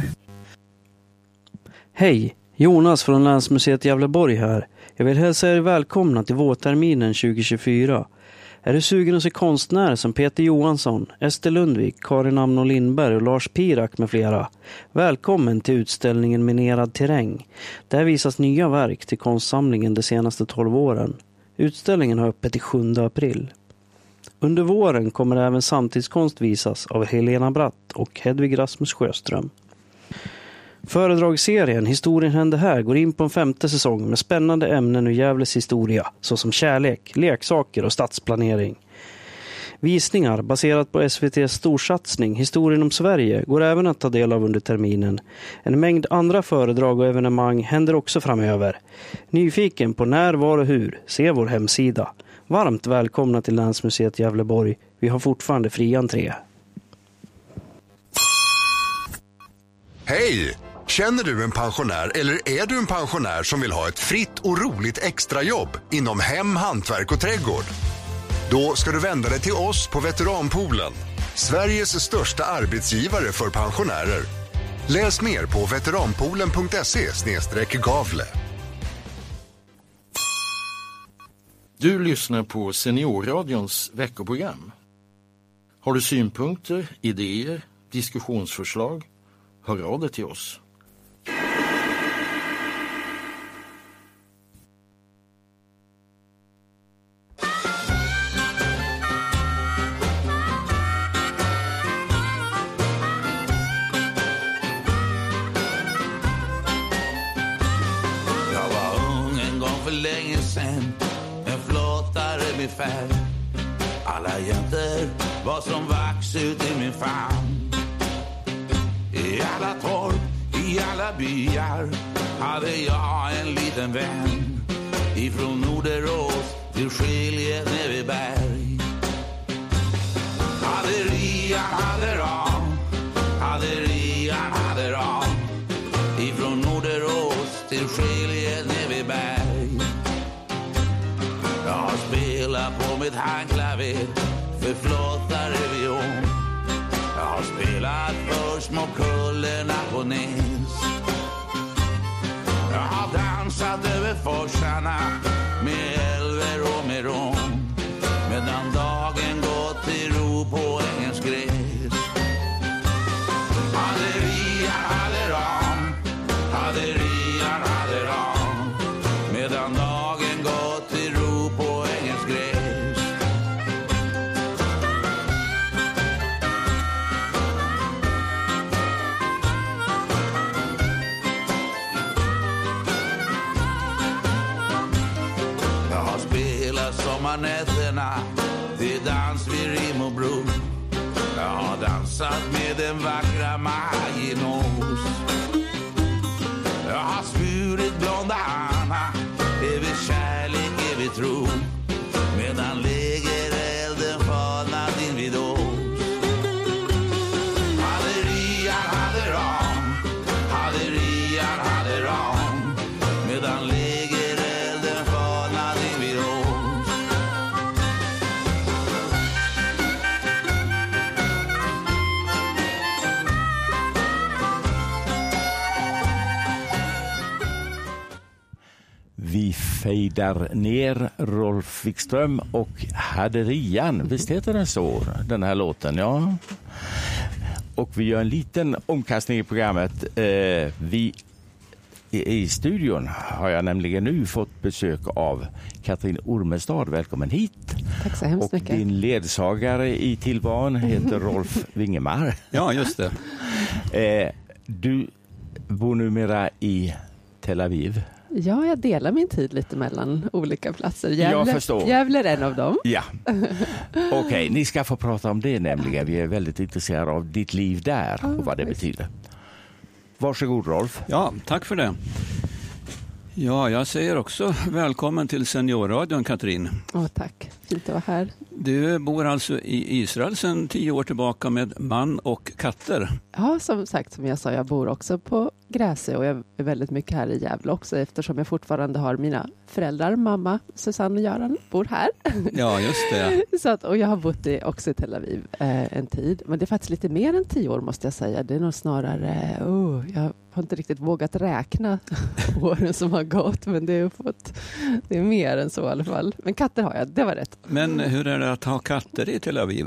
Hej, Jonas från Länsmuseet Gävleborg här. Jag vill hälsa er välkomna till vårterminen 2024. Är du sugen att se konstnärer som Peter Johansson, Ester Lundvik, Karin Amno Lindberg och Lars Pirak med flera? Välkommen till utställningen Minerad terräng. Där visas nya verk till konstsamlingen de senaste 12 åren. Utställningen har öppet till 7 april. Under våren kommer även samtidskonst visas av Helena Bratt och Hedvig Rasmus Sjöström. Föredragsserien Historien hände här går in på en 5:e säsong med spännande ämnen ur Gävles historia, såsom kärlek, leksaker och stadsplanering. Visningar baserat på SVT:s storsatsning Historien om Sverige går även att ta del av under terminen. En mängd andra föredrag och evenemang händer också framöver. Nyfiken på när, var och hur? Se vår hemsida. Varmt välkomna till Länsmuseet Gävleborg. Vi har fortfarande fri entré. Hej! Känner du en pensionär eller är du en pensionär som vill ha ett fritt och roligt extrajobb inom hem, hantverk och trädgård? Då ska du vända dig till oss på Veteranpoolen, Sveriges största arbetsgivare för pensionärer. Läs mer på veteranpoolen.se/Gavle. Du lyssnar på Seniorradions veckoprogram. Har du synpunkter, idéer, diskussionsförslag? Hör av dig till oss. Jag var ung en gång för länge sedan, en flottare med färg. Alla jäntor var som vax ut i min famn. I alla torp, i alla byar hade jag en liten vän. Ifrån Norderås till Skilje ner vid berg. Hade Rian, hade ram, hade Rian, hade ram. Ifrån Norderås till Skilje ner vid berg. Jag har spelat på mitt handklaver för flottare viol. Jag har spelat för små kullerna på Nils. Jag har dansat över forsarna med älver och med rom. Medan dagen gått till ro på ängens gräs. Hade Rian, hade ram, hade Rian, hade ram. Medan dagen gått till ro på ängens gräs. Sommarnätterna till dans vid Rimobro. Jag har dansat med den vackra Majinos. Jag har svurit blonda Anna, evig kärlek, evig tro. Medan lägerelden falnat invid oss. Hade Rian, hade ram, hade Rian, hade ram. Medan lägerelden falnat invid oss. Vi fejdar ner Rolf Wikström och hade Rian. Visst heter den så, den här låten? Ja. Och vi gör en liten omkastning i programmet. I studion har jag nämligen nu fått besök av Katrin Ormestad. Välkommen hit. Tack så hemskt mycket. Och din ledsagare i tillvaron heter Rolf Wingemar. Ja, just det. Du bor numera i Tel Aviv. Ja, jag delar min tid lite mellan olika platser. Gävle är en av dem. Ja. Okej, ni ska få prata om det nämligen. Vi är väldigt intresserade av ditt liv där och vad det betyder. Varsågod Rolf. Ja, tack för det. Ja, jag säger också välkommen till Seniorradion, Katrin. Tack, fint att vara här. Du bor alltså i Israel sedan 10 år tillbaka med man och katter. Ja, som sagt, som jag sa, jag bor också på Gräsö och jag är väldigt mycket här i Gävle också eftersom jag fortfarande har mina föräldrar, mamma, Susanne och Göran, bor här. Ja, just det. Så att, och jag har bott också i Tel Aviv en tid, men det är faktiskt lite mer än 10 år måste jag säga. Det är nog snarare, jag har inte riktigt vågat räkna åren som har gått, men det är mer än så i alla fall. Men katter har jag, det var rätt. Men hur är det att ha katter i Tel Aviv?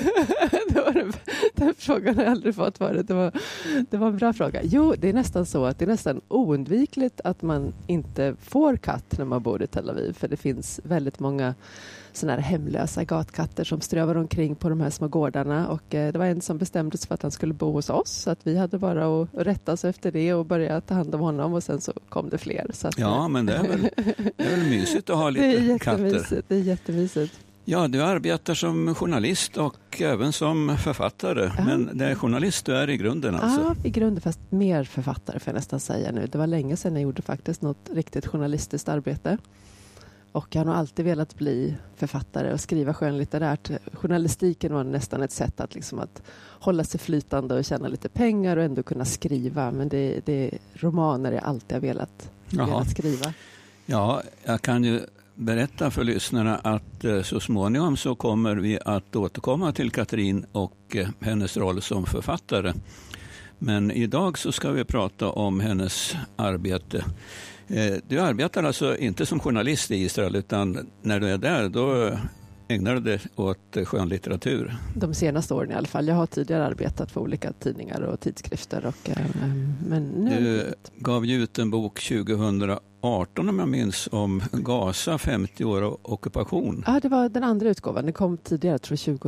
Den frågan har jag aldrig fått förut. Det var en bra fråga. Jo, det är nästan så att det är nästan oundvikligt att man inte får katt när man bor i Tel Aviv. För det finns väldigt många såna här hemlösa gatkatter som strövar omkring på de här små gårdarna. Och det var en som bestämde sig för att han skulle bo hos oss. Så att vi hade bara att rätta oss efter det och börja ta hand om honom. Och sen så kom det fler. Så att, ja, men det är väl mysigt att ha lite katter. Det är jättemysigt. Ja, du arbetar som journalist och även som författare. Ja. Men det är journalist du är i grunden alltså? Ja, i grunden, fast mer författare får jag nästan säga nu. Det var länge sedan jag gjorde faktiskt något riktigt journalistiskt arbete. Och jag har nog alltid velat bli författare och skriva skönlitterärt. Journalistiken var nästan ett sätt att, liksom, att hålla sig flytande och tjäna lite pengar och ändå kunna skriva. Men det romaner jag alltid har velat skriva. Ja, jag kan ju berätta för lyssnarna att så småningom så kommer vi att återkomma till Katrin och hennes roll som författare. Men idag så ska vi prata om hennes arbete. Du arbetar alltså inte som journalist i Israel, utan när du är där då ägnar du dig åt skönlitteratur. De senaste åren i alla fall. Jag har tidigare arbetat för olika tidningar och tidskrifter. Men nu... Du gav ju ut en bok 2018 om jag minns om Gaza, 50 år av ockupation. Ja, det var den andra utgåvan. Den kom tidigare, tror jag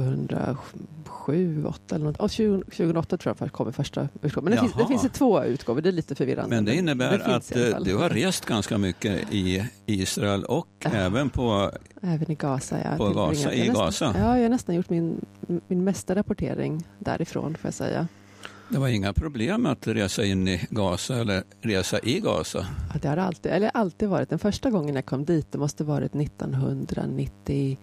2007, 2008 eller något. 2008 tror jag kom i första utgåvan. Men det finns 2 utgåvor, det är lite förvirrande. Men det innebär att du har rest ganska mycket i Israel och även i Gaza. I Gaza. Ja, jag har nästan gjort min mesta rapportering därifrån, får jag säga. Det var inga problem att resa in i Gaza eller resa i Gaza? Ja, det har alltid varit. Den första gången jag kom dit, det måste varit 1993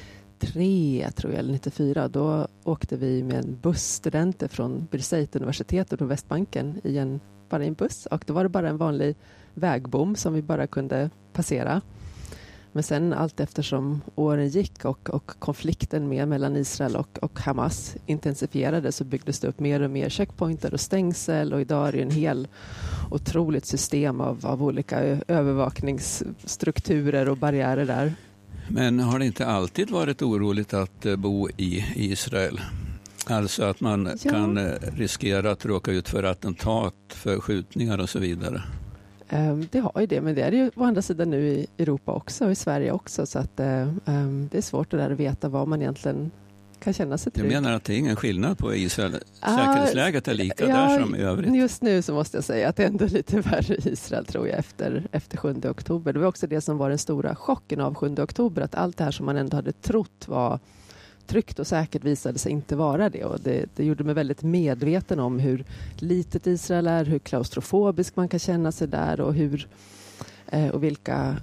tror jag, eller 94. Då åkte vi med en bussstudenter från Birzeit-universitetet och Västbanken bara i en buss. Och då var det bara en vanlig vägbom som vi bara kunde passera. Men sen allt eftersom åren gick och konflikten mellan Israel och Hamas intensifierade, så byggdes det upp mer och mer checkpointer och stängsel, och idag är det en hel otroligt system av olika övervakningsstrukturer och barriärer där. Men har det inte alltid varit oroligt att bo i Israel? Alltså att man kan riskera att råka ut för attentat, för skjutningar och så vidare? Det har ju det, men det är ju å andra sidan nu i Europa också och i Sverige också, så att det är svårt att veta vad man egentligen kan känna sig trygg. Jag menar att det är ingen skillnad på Israel. Säkerhetsläget är lika där som i övrigt. Just nu så måste jag säga att det är ändå lite värre i Israel, tror jag, efter 7 oktober. Det var också det som var den stora chocken av 7 oktober, att allt det här som man ändå hade trott var tryggt och säkert visade sig inte vara det. Och det gjorde mig väldigt medveten om hur litet Israel är, hur klaustrofobisk man kan känna sig där och vilka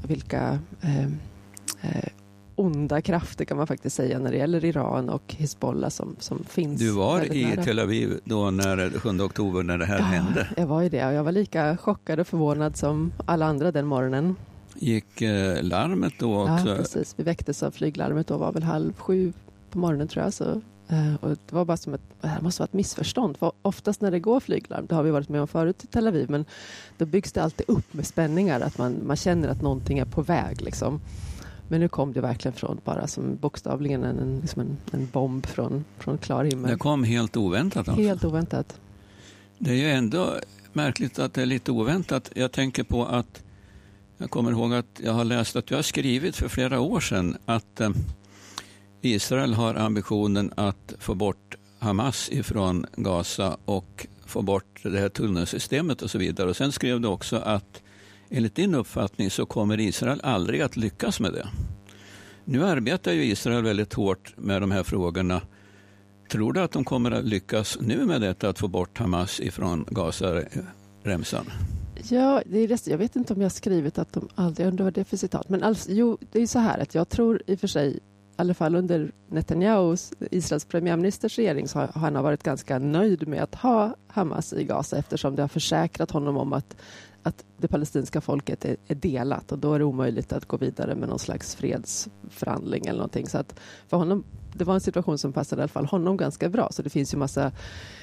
onda krafter kan man faktiskt säga när det gäller Iran och Hezbollah som finns. Du var i nära. Tel Aviv då när 7 oktober när det här hände. Jag var i det och jag var lika chockad och förvånad som alla andra den morgonen. Gick larmet då också? Ja, precis. Vi väcktes av flyglarmet och var väl 6:30 på morgonen, tror jag. Så, och det var bara som det här måste vara ett missförstånd. För oftast när det går flyglarm, det har vi varit med om förut i Tel Aviv, men då byggs det alltid upp med spänningar, att man känner att någonting är på väg liksom. Men nu kom det verkligen från bara som bokstavligen en bomb från klar himmel. Det kom helt oväntat alltså. Helt oväntat. Det är ju ändå märkligt att det är lite oväntat. Jag tänker på att jag kommer ihåg att jag har läst att du har skrivit för flera år sedan att Israel har ambitionen att få bort Hamas ifrån Gaza och få bort det här tunnelsystemet och så vidare. Och sen skrev du också att enligt din uppfattning så kommer Israel aldrig att lyckas med det. Nu arbetar ju Israel väldigt hårt med de här frågorna. Tror du att de kommer att lyckas nu med detta att få bort Hamas ifrån Gaza-remsan? Ja, jag vet inte om jag har skrivit att de aldrig, undrar vad det är för citat. Men det är så här att jag tror i och för sig, i alla fall under Netanyahus, Israels premiärministers regering, så har han varit ganska nöjd med att ha Hamas i Gaza, eftersom det har försäkrat honom om att det palestinska folket är delat, och då är det omöjligt att gå vidare med någon slags fredsförhandling eller någonting. Så att för honom, det var en situation som passade i alla fall honom ganska bra. Så det finns ju massa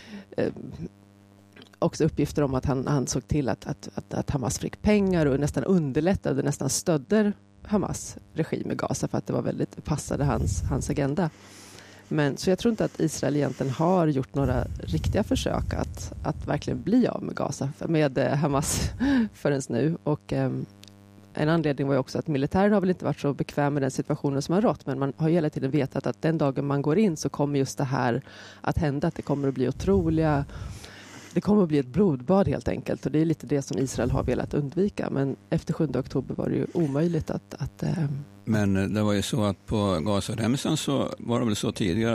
också uppgifter om att han såg till att Hamas fick pengar och nästan underlättade, nästan stödde Hamas regim i Gaza för att det var väldigt passade hans agenda. Men så jag tror inte att Israel egentligen har gjort några riktiga försök att verkligen bli av med Gaza med Hamas förrän nu. Och en anledning var ju också att militären har väl inte varit så bekväm med den situationen som har rått, men man har hela tiden vetat att den dagen man går in så kommer just det här att hända, att det kommer att bli det kommer att bli ett blodbad helt enkelt, och det är lite det som Israel har velat undvika. Men efter 7 oktober var det ju omöjligt att Men det var ju så att på Gazaremsan så var det väl så tidigare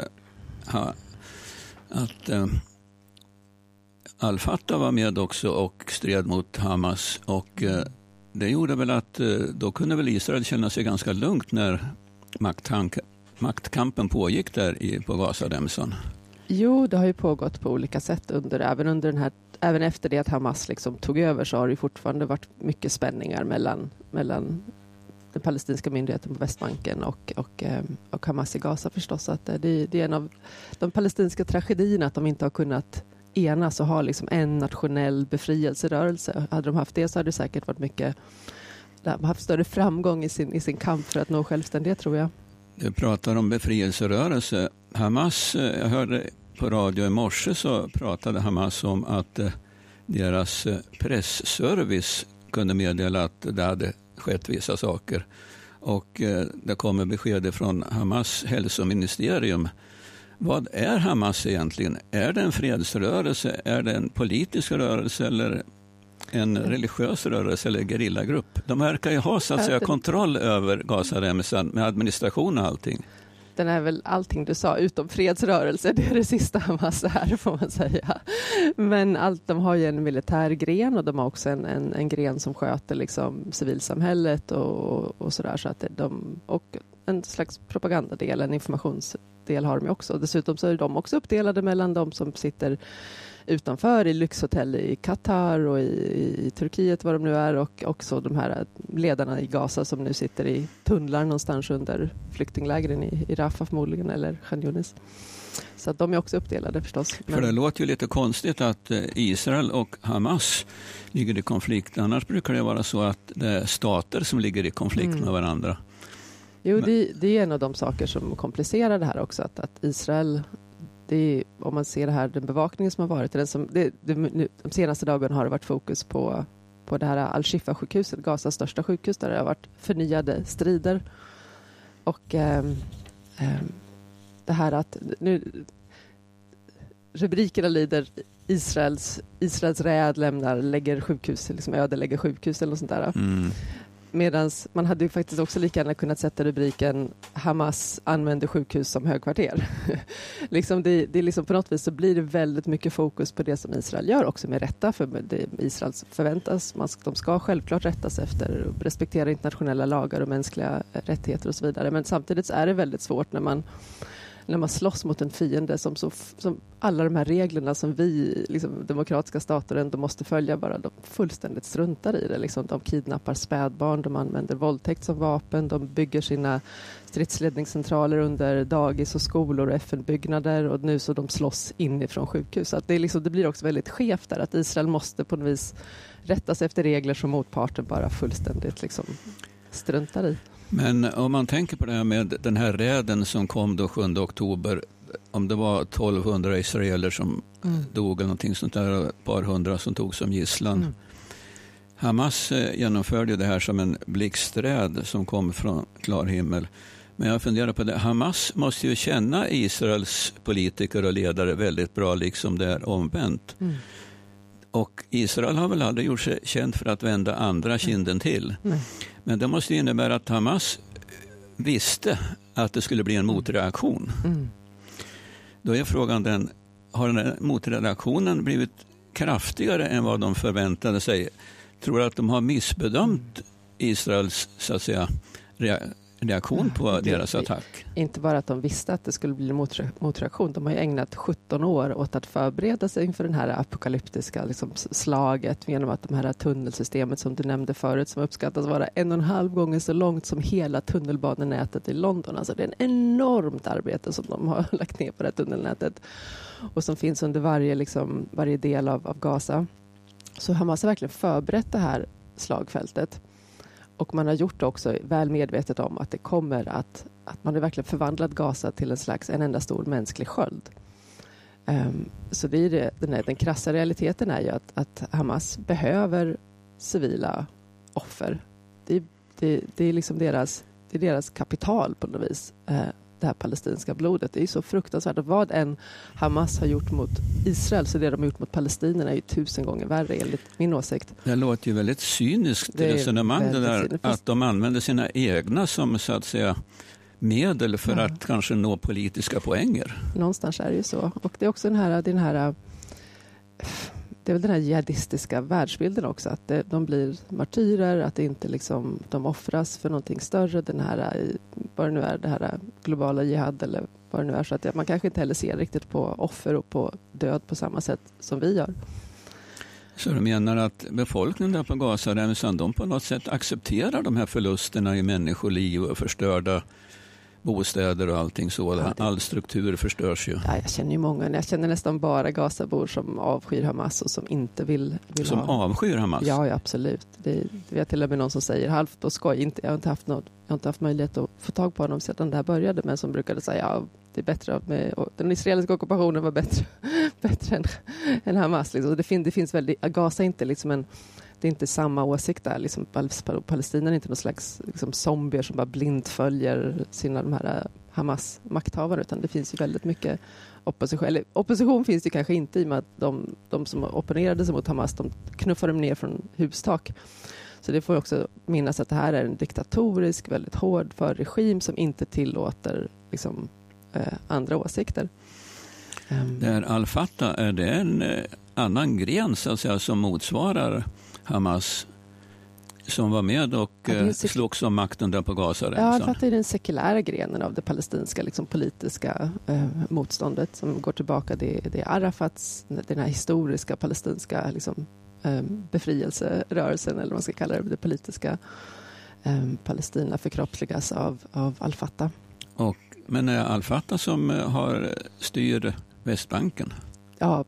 att Al-Fatah var med också och stred mot Hamas, och det gjorde väl att då kunde väl Israel känna sig ganska lugnt när maktkampen pågick där på Gazaremsan. Jo, det har ju pågått på olika sätt även efter det att Hamas liksom tog över, så har det fortfarande varit mycket spänningar mellan den palestinska myndigheten på Västbanken och Hamas i Gaza förstås. Att det är en av de palestinska tragedierna att de inte har kunnat enas och ha liksom en nationell befrielserörelse. Hade de haft det så hade det säkert varit mycket, de har haft större framgång i sin kamp för att nå självständighet, tror jag. Du pratar om befrielserörelse. Hamas, jag hörde på radio i morse, så pratade Hamas om att deras pressservice kunde meddela att det hade skett vissa saker. Och det kommer besked från Hamas hälsoministerium. Vad är Hamas egentligen? Är det en fredsrörelse? Är det en politisk rörelse eller en religiös rörelse eller gerillagrupp? De verkar ju ha så att säga kontroll över Gazaremsan med administration och allting. Den är väl allting du sa utom fredsrörelse, det är det sista Hamas är, får man säga. Men de har ju en militär gren och de har också en gren som sköter liksom civilsamhället och sådär, så att och en slags propagandadel, en informationsdel har de också. Dessutom så är de också uppdelade mellan de som sitter utanför i lyxhotell i Qatar och i Turkiet, vad de nu är, och också de här ledarna i Gaza som nu sitter i tunnlar någonstans under flyktinglägren i Rafah förmodligen, eller Khan Yunis. Så att de är också uppdelade förstås. För det låter ju lite konstigt att Israel och Hamas ligger i konflikt. Annars brukar det vara så att det är stater som ligger i konflikt med varandra. Jo, det är en av de saker som komplicerar det här också, att Israel, om man ser det här, den bevakningen som har varit, de senaste dagarna har det varit fokus på det här Al-Shifa-sjukhuset, Gazas största sjukhus, där det har varit förnyade strider. Och det här att nu rubrikerna lyder Israels räd lägger sjukhus, liksom ödelägger sjukhus eller något sånt där. Medan man hade ju faktiskt också lika gärna kunnat sätta rubriken Hamas använder sjukhus som högkvarter. Liksom det är liksom på något vis så blir det väldigt mycket fokus på det som Israel gör, också med rätta, för Israel förväntas, de ska självklart rättas efter och respektera internationella lagar och mänskliga rättigheter och så vidare. Men samtidigt så är det väldigt svårt när man slåss mot en fiende som alla de här reglerna som vi liksom, demokratiska stater ändå måste följa, bara de fullständigt struntar i det. Liksom, de kidnappar spädbarn, de använder våldtäkt som vapen, de bygger sina stridsledningscentraler under dagis och skolor och FN-byggnader, och nu så de slåss inifrån sjukhus. Så att det blir också väldigt skevt där, att Israel måste på något vis rätta sig efter regler som motparten bara fullständigt liksom struntar i. Men om man tänker på det här med den här räden som kom då 7 oktober, om det var 1200 israeler som dog eller någonting sånt där, ett par hundra som tog som gisslan. Hamas genomförde det här som en blixträd som kom från klar himmel. Men jag funderar på det, Hamas måste ju känna Israels politiker och ledare väldigt bra, liksom det är omvänt. Och Israel har väl aldrig gjort sig känd för att vända andra kinden till. Men det måste innebära att Hamas visste att det skulle bli en motreaktion. Då är frågan har den här motreaktionen blivit kraftigare än vad de förväntade sig? Tror du att de har missbedömt Israels, så att säga, reaktion på deras attack? Inte bara att de visste att det skulle bli en motreaktion. De har ju ägnat 17 år åt att förbereda sig inför den här apokalyptiska liksom, slaget, genom att de här tunnelsystemet som du nämnde förut, som uppskattas vara 1,5 gånger så långt som hela tunnelbanenätet i London. Alltså det är en enormt arbete som de har lagt ner på det här tunnelnätet, och som finns under varje del av Gaza. Så Hamas har verkligen förberett det här slagfältet. Och man har gjort det också väl medvetet om att det kommer att man har verkligen förvandlat Gaza till en enda stor mänsklig sköld. Så det är den krassa realiteten är ju att Hamas behöver civila offer. Det är liksom deras kapital på något vis. Det här palestinska blodet. Det är så fruktansvärt. Och vad än Hamas har gjort mot Israel, så det de har gjort mot palestinierna är ju 1000 gånger värre enligt min åsikt. Det låter ju väldigt cyniskt resonemang det där, att de använder sina egna som, så att säga, medel för att kanske nå politiska poänger. Någonstans är det ju så. Och det är också det det är väl den här jihadistiska världsbilden också, att de blir martyrer, att det inte liksom, de offras för någonting större, den här, vad det nu är, det här globala jihad eller vad det nu är, så att man kanske inte heller ser riktigt på offer och på död på samma sätt som vi gör. Så du menar att befolkningen där på Gazaremsan, de på något sätt accepterar de här förlusterna i människoliv och förstörda bostäder och allting så? All struktur förstörs ju. Ja, jag känner ju många. Jag känner nästan bara Gazabor som avskyr Hamas och som inte vill som ha... avskyr Hamas? Ja, absolut. Det vet till och med någon som säger halvt och skoj. Jag har inte haft möjlighet att få tag på honom sedan det här började, men som brukade säga ja, det är bättre med, den israeliska ockupationen var bättre än Hamas. Liksom. Det finns väldigt, Gaza är inte liksom det är inte samma åsikt där. Liksom, Palestina är inte någon slags liksom, zombier som bara blind följer de här Hamas-makthavare, utan det finns ju väldigt mycket opposition. Eller opposition finns det kanske inte, i och med att de som opponerade sig mot Hamas, de knuffar dem ner från hustak. Så det får också minnas att det här är en diktatorisk, väldigt hård för regim som inte tillåter liksom, andra åsikter. Där Al-Fatah, är det en annan gren så att säga, som motsvarar Hamas, som var med och slogs om makten där på Gazaremsan? Ja, Al-Fatah är den sekulära grenen av det palestinska liksom, politiska motståndet som går tillbaka. Det är Arafats, den här historiska palestinska liksom, befrielserörelsen, eller vad man ska kalla det politiska Palestina förkroppsligas av Al-Fatah. Men är Al-Fatah som styr Västbanken? Ja,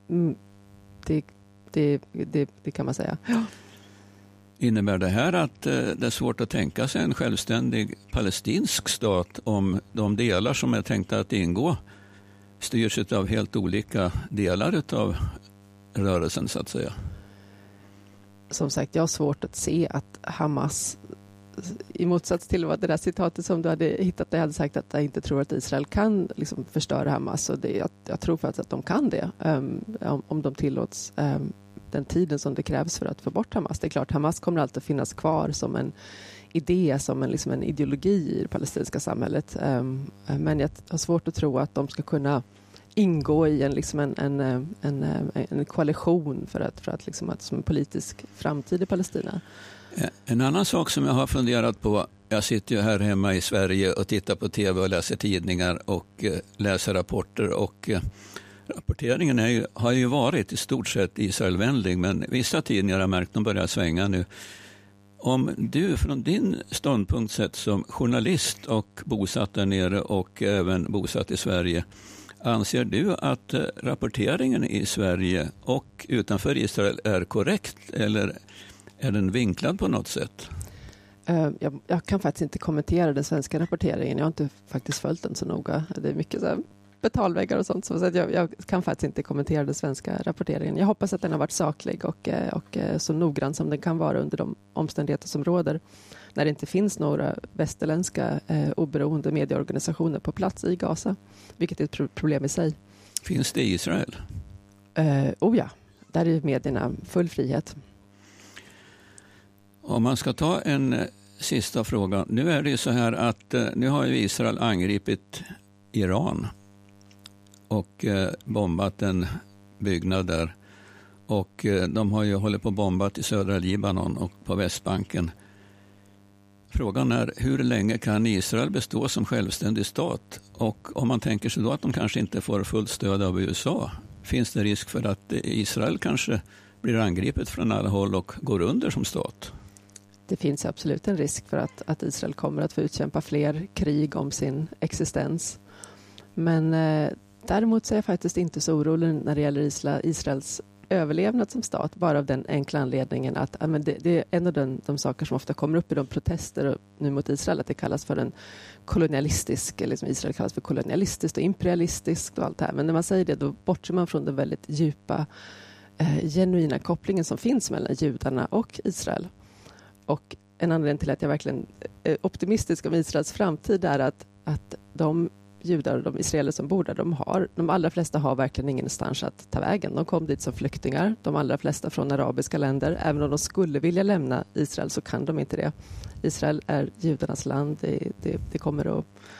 det kan man säga. Ja. Innebär det här att det är svårt att tänka sig en självständig palestinsk stat om de delar som är tänkta att ingå styrs av helt olika delar av rörelsen så att säga? Som sagt, jag har svårt att se att Hamas, i motsats till vad det där citatet som du hade hittat, jag hade sagt att jag inte tror att Israel kan liksom förstöra Hamas, och jag tror faktiskt att de kan det om de tillåts den tiden som det krävs för att få bort Hamas. Det är klart, Hamas kommer alltid finnas kvar som en idé, som en ideologi i det palestinska samhället, men jag har svårt att tro att de ska kunna ingå i en koalition för att liksom, som en politisk framtid i Palestina. En annan sak som jag har funderat på, jag sitter ju här hemma i Sverige och tittar på tv och läser tidningar och läser rapporter, och rapporteringen har ju varit i stort sett Israelvänlig, men vissa tidningar har märkt att de börjar svänga nu. Om du från din ståndpunkt sett som journalist och bosatt där nere och även bosatt i Sverige, anser du att rapporteringen i Sverige och utanför Israel är korrekt, eller är den vinklad på något sätt? Jag kan faktiskt inte kommentera den svenska rapporteringen. Jag har inte faktiskt följt den så noga. Det är mycket så här betalväggar och sånt. Så att jag kan faktiskt inte kommentera den svenska rapporteringen. Jag hoppas att den har varit saklig och så noggrann som den kan vara under de omständigheter som råder. När det inte finns några västerländska oberoende medieorganisationer på plats i Gaza. Vilket är ett problem i sig. Finns det i Israel? Ja, där är medierna full frihet. Om man ska ta en sista fråga. Nu är det ju så här att nu har ju Israel angripit Iran och bombat en byggnad där. Och de har ju hållit på bombat i södra Libanon och på Västbanken. Frågan är, hur länge kan Israel bestå som självständig stat? Och om man tänker sig då att de kanske inte får fullt stöd av USA, finns det risk för att Israel kanske blir angripet från alla håll och går under som stat? Det finns absolut en risk för att Israel kommer att få utkämpa fler krig om sin existens. Men däremot så är jag faktiskt inte så orolig när det gäller Israels överlevnad som stat. Bara av den enkla anledningen att det är en av de saker som ofta kommer upp i de protester nu mot Israel. Att det kallas för en kolonialistisk, eller som Israel kallas för kolonialistiskt och imperialistiskt och allt det här. Men när man säger det, då bortser man från den väldigt djupa, genuina kopplingen som finns mellan judarna och Israel. Och en anledning till att jag verkligen är optimistisk om Israels framtid är att de judar och de israeler som bor där, de allra flesta har verkligen ingenstans att ta vägen. De kom dit som flyktingar, de allra flesta från arabiska länder. Även om de skulle vilja lämna Israel så kan de inte det. Israel är judarnas land, det kommer att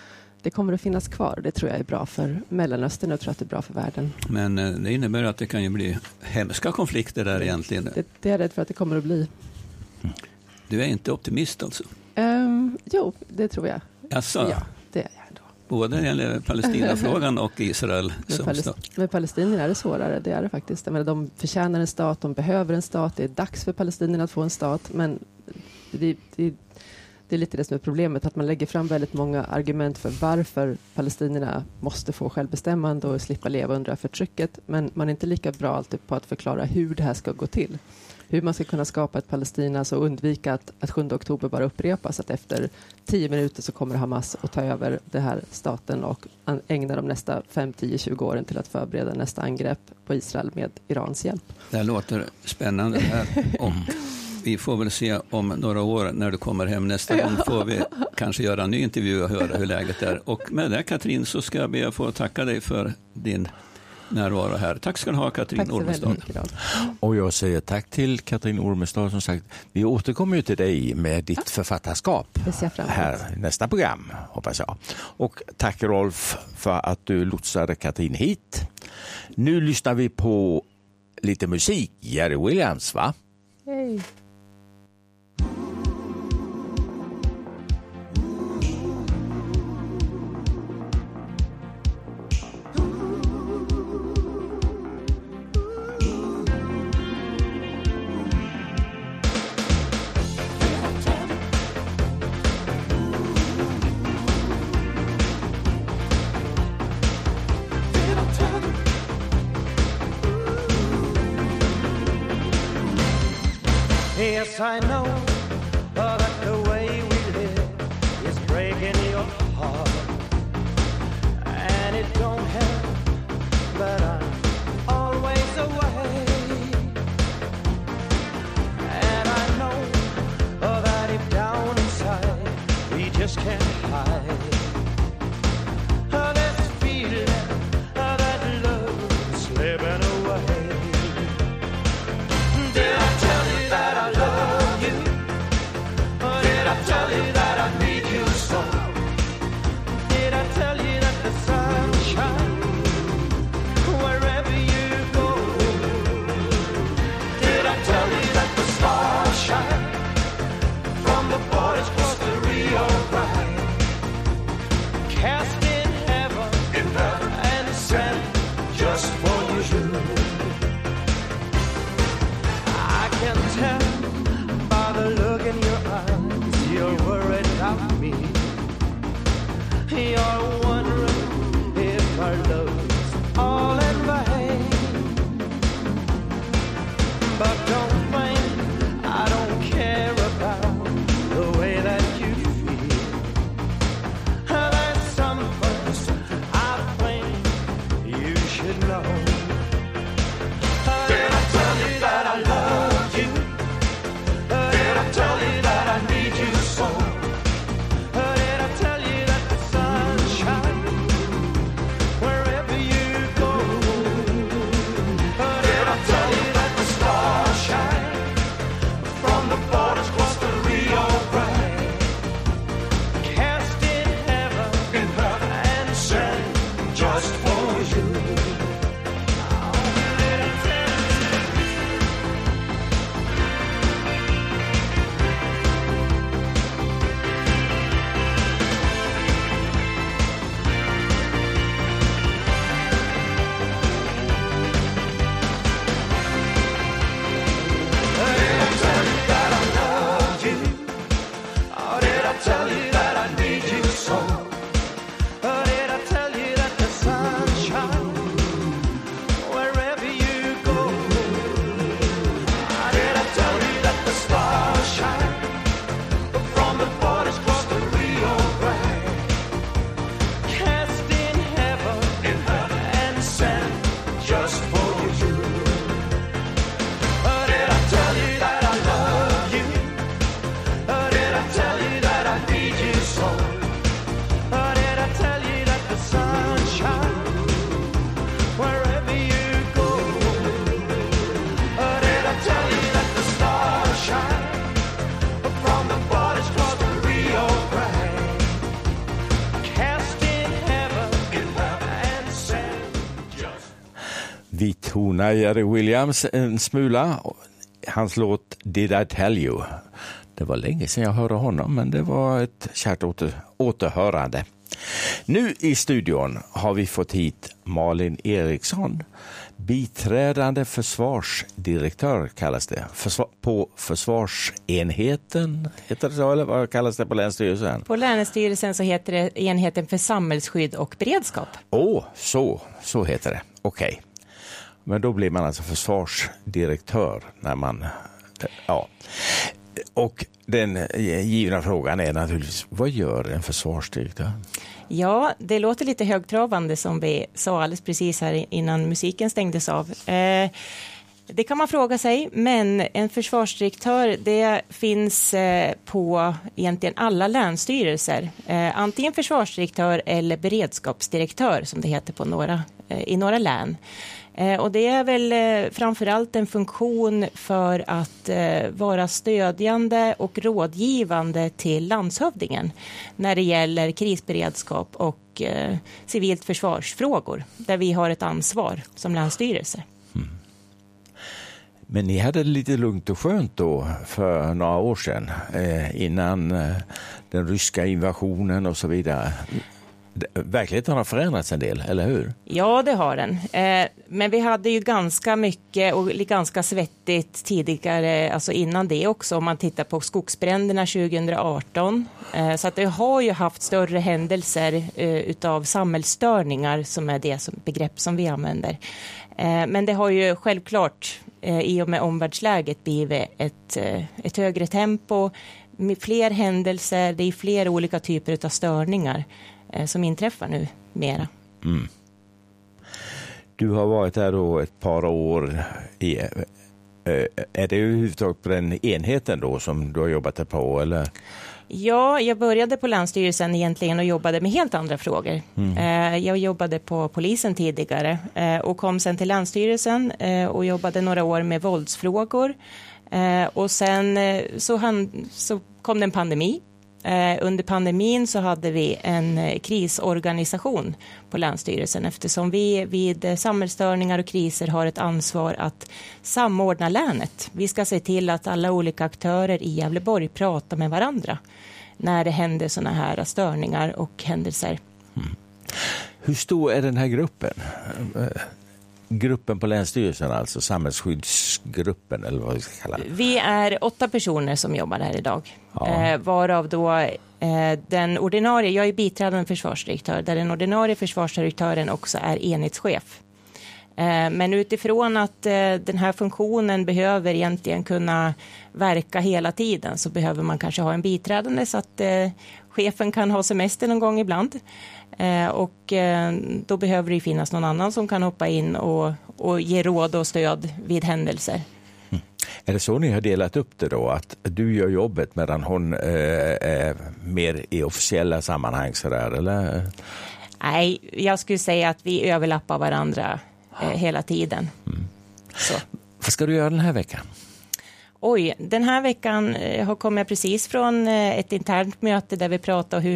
det kommer att finnas kvar. Det tror jag är bra för Mellanöstern och jag tror att det är bra för världen. Men det innebär att det kan ju bli hemska konflikter där egentligen. Det är jag rädd för att det kommer att bli. Du är inte optimist alltså? Jo, det tror jag. Alltså, ja, det är jag ändå. Både när det gäller Palestinafrågan och Israel som stat. Med palestinierna är det svårare, det är det faktiskt. Men de förtjänar en stat, de behöver en stat. Det är dags för palestinierna att få en stat. Men det är lite det som är problemet, att man lägger fram väldigt många argument för varför palestinierna måste få självbestämmande och slippa leva under förtrycket. Men man är inte lika bra alltid på att förklara hur det här ska gå till. Hur man ska kunna skapa ett Palestina så undvika att 7 oktober bara upprepas. Att efter 10 minuter så kommer Hamas att ta över den här staten och ägna de nästa 5, 10, 20 åren till att förbereda nästa angrepp på Israel med Irans hjälp. Det låter spännande här och vi får väl se om några år när du kommer hem nästa gång får vi kanske göra en ny intervju och höra hur läget är. Och med det Katrin så ska jag be att få tacka dig för din närvaro här. Tack ska du ha Katrin Ormestad. Och jag säger tack till Katrin Ormestad som sagt. Vi återkommer ju till dig med ditt författarskap här i nästa program hoppas jag. Och tack Rolf för att du lotsade Katrin hit. Nu lyssnar vi på lite musik. Jerry Williams va? Hej. Yes, I know that the way we live is breaking your heart. And it don't help that I'm always away. And I know that if down inside we just can't hide this feeling that love's slipping away. Did I tell you that I love you? Or did I tell you that I need you so? Did I tell you that the sun shines wherever you go? Did I tell you that the stars shine from the borders across the Rio Grande? Cast in heaven and sent just for you. I can tell by the look in your eyes you're worried about me. You're wondering if our love's all in vain. But don't think I don't care about the way that you feel. There's something I think you should know. Did I tell you that I love you? Did I tell you that I need you so? Did I tell you that the sun shines wherever you go? Did I tell you that the stars shine from the borders across the Rio Grande? Cast in heaven and sent just for you. Did I tell that I love you? Or did I tell you that I need you so? Or did I tell you that the sun shines wherever you go? Did I tell you that the stars shine from the borders across the Rio Grande? Cast in heaven and sent just for you. Did I tell you that I love you? Did I tell you that I need you so? Did I tell you that the sun shines wherever you go? Did I tell you that the stars shine from the borders across the Rio Grande? Cast in Vi tonar Jerry Williams en smula. Hans låt Did I Tell You. Det var länge sedan jag hörde honom, men det var ett kärt återhörande. Nu i studion har vi fått hit Malin Eriksson, biträdande försvarsdirektör kallas det, på försvarsenheten, heter det så, eller vad kallas det på Länsstyrelsen? På Länsstyrelsen så heter det enheten för samhällsskydd och beredskap. Så heter det, okej. Men då blir man alltså försvarsdirektör när man, ja. Och den givna frågan är naturligtvis, vad gör en försvarsdirektör? Ja, det låter lite högtravande som vi sa alldeles precis här innan musiken stängdes av. Det kan man fråga sig, men en försvarsdirektör det finns på egentligen alla länsstyrelser. Antingen försvarsdirektör eller beredskapsdirektör som det heter på i några län. Och det är väl framförallt en funktion för att vara stödjande och rådgivande till landshövdingen när det gäller krisberedskap och civilt försvarsfrågor där vi har ett ansvar som länsstyrelse. Men ni hade det lite lugnt och skönt då för några år sedan innan den ryska invasionen och så vidare. Verkligheten har förändrats en del, eller hur? Ja, det har den. Men vi hade ju ganska mycket och ganska svettigt tidigare, alltså innan det också, om man tittar på skogsbränderna 2018. Så att det har ju haft större händelser utav samhällsstörningar som är det begrepp som vi använder. Men det har ju självklart i och med omvärldsläget blivit ett högre tempo, med fler händelser, det är fler olika typer av störningar som inträffar nu mera. Mm. Du har varit där då ett par år. Är det överhuvudtaget på den enheten då som du har jobbat på, eller? Ja, jag började på Länsstyrelsen egentligen och jobbade med helt andra frågor. Jag jobbade på polisen tidigare och kom sen till Länsstyrelsen och jobbade några år med våldsfrågor. Och sen så kom det en pandemi. Under pandemin så hade vi en krisorganisation på Länsstyrelsen eftersom vi vid samhällsstörningar och kriser har ett ansvar att samordna länet. Vi ska se till att alla olika aktörer i Gävleborg pratar med varandra när det händer såna här störningar och händelser. Hur stor är den här gruppen? Gruppen på Länsstyrelsen, alltså samhällsskyddsgruppen eller vad vi ska kalla det. Vi är 8 personer som jobbar här idag. Ja. Varav då den ordinarie, jag är biträdande försvarsdirektör, där den ordinarie försvarsdirektören också är enhetschef. Men utifrån att den här funktionen behöver egentligen kunna verka hela tiden så behöver man kanske ha en biträdande så att chefen kan ha semester någon gång ibland. Och då behöver det finnas någon annan som kan hoppa in och ge råd och stöd vid händelser. Är det så ni har delat upp det då? Att du gör jobbet medan hon är mer i officiella sammanhang sådär, eller? Nej, jag skulle säga att vi överlappar varandra hela tiden. Så. Vad ska du göra den här veckan? Oj, den här veckan kommer jag precis från ett internt möte där vi pratar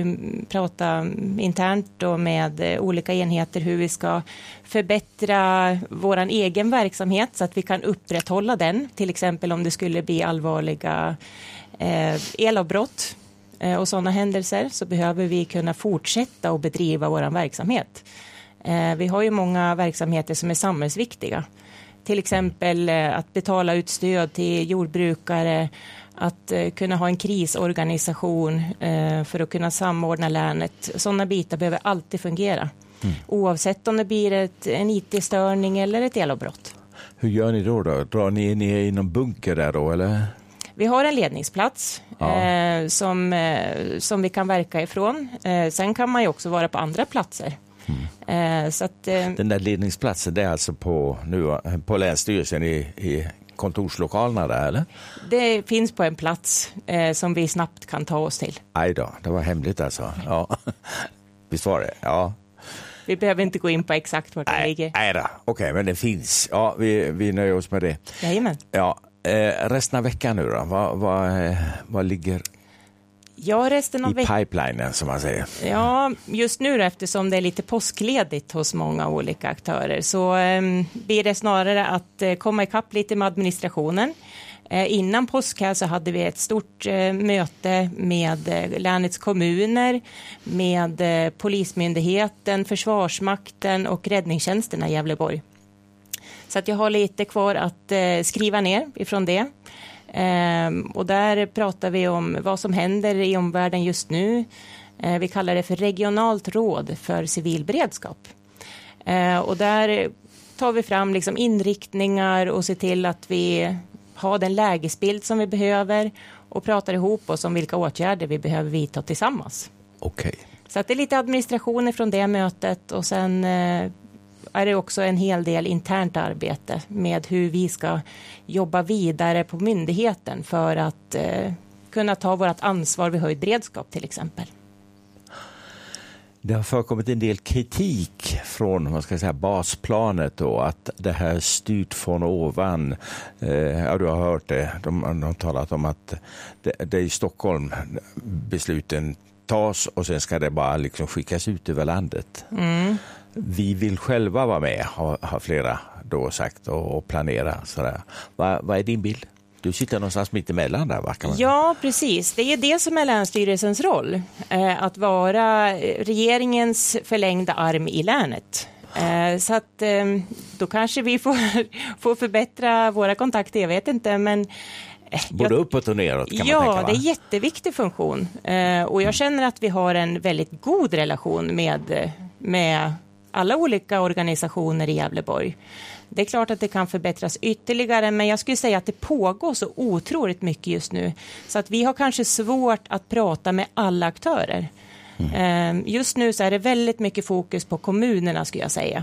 internt då med olika enheter hur vi ska förbättra våran egen verksamhet så att vi kan upprätthålla den. Till exempel om det skulle bli allvarliga elavbrott och sådana händelser så behöver vi kunna fortsätta att bedriva våran verksamhet. Vi har ju många verksamheter som är samhällsviktiga. Till exempel att betala ut stöd till jordbrukare, att kunna ha en krisorganisation för att kunna samordna länet. Sådana bitar behöver alltid fungera. Oavsett om det blir en IT-störning eller ett elavbrott. Hur gör ni då? Drar ni ner i någon bunker där då, eller? Vi har en ledningsplats som vi kan verka ifrån. Sen kan man ju också vara på andra platser. Så att, den där ledningsplatsen det är alltså på Länsstyrelsen i kontorslokalerna där, eller? Det finns på en plats som vi snabbt kan ta oss till. Aj då, det var hemligt alltså. Ja. Visst var det? Ja. Vi behöver inte gå in på exakt vart det ligger. Nej då, okej, men det finns. Ja, vi nöjer oss med det. Jajamän. Ja, resten av veckan nu då, vad ligger? Ja, resten av i pipelinen som man säger. Ja, just nu eftersom det är lite påskledigt hos många olika aktörer så blir det snarare att komma ikapp lite med administrationen. Innan påsk här så hade vi ett stort möte med länets kommuner, med Polismyndigheten, Försvarsmakten och räddningstjänsterna i Gävleborg. Så att jag har lite kvar att skriva ner ifrån det. Och där pratar vi om vad som händer i omvärlden just nu. Vi kallar det för regionalt råd för civilberedskap. Och där tar vi fram liksom inriktningar och ser till att vi har den lägesbild som vi behöver och pratar ihop oss om vilka åtgärder vi behöver vidta tillsammans. Okej. Så att det är lite administration från det mötet och sen är det också en hel del internt arbete med hur vi ska jobba vidare på myndigheten för att kunna ta vårt ansvar vid höjd beredskap till exempel. Det har förekommit en del kritik från basplanet då, att det här styrt från ovan. Ja, du har hört det. De har talat om att det är i Stockholm besluten tas och sen ska det bara liksom skickas ut över landet. Vi vill själva vara med, har flera då sagt, och planera. Sådär. Vad är din bild? Du sitter någonstans mitt emellan där, va? Ja, precis. Det är det som är Länsstyrelsens roll. Att vara regeringens förlängda arm i länet. Så att då kanske vi får förbättra våra kontakter, jag vet inte, men både uppåt och neråt kan man tänka, va? Det är en jätteviktig funktion. Och jag känner att vi har en väldigt god relation med alla olika organisationer i Gävleborg. Det är klart att det kan förbättras ytterligare, men jag skulle säga att det pågår så otroligt mycket just nu. Så att vi har kanske svårt att prata med alla aktörer. Just nu så är det väldigt mycket fokus på kommunerna, skulle jag säga.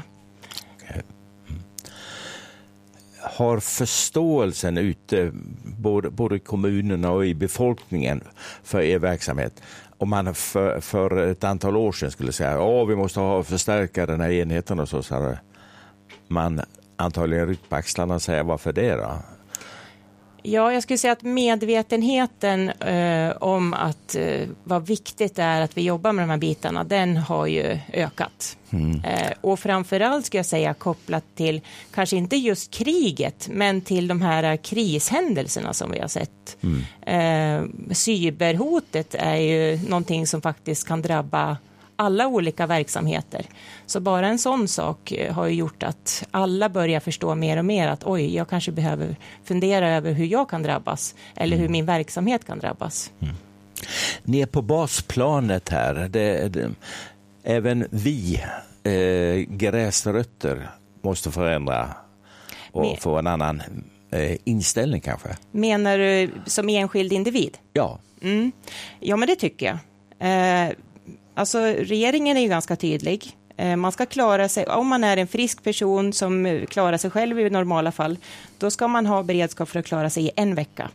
Har förståelsen ute både i kommunerna och i befolkningen för er verksamhet, om man för ett antal år sedan skulle säga vi måste förstärka den här enheten och så här, man antagligen ryckt på axlarna och säga varför det då? Ja, jag skulle säga att medvetenheten om att vad viktigt det är att vi jobbar med de här bitarna, den har ju ökat. Och framförallt ska jag säga kopplat till, kanske inte just kriget, men till de här krishändelserna som vi har sett. Cyberhotet är ju någonting som faktiskt kan drabba alla olika verksamheter. Så bara en sån sak har ju gjort att alla börjar förstå mer och mer att jag kanske behöver fundera över hur jag kan drabbas eller hur min verksamhet kan drabbas. Ner på basplanet här, även vi gräsrötter måste förändra och få en annan inställning kanske. Menar du som enskild individ? Ja. Ja, men det tycker jag. Alltså regeringen är ju ganska tydlig. Man ska klara sig, om man är en frisk person som klarar sig själv i normala fall, då ska man ha beredskap för att klara sig i en vecka.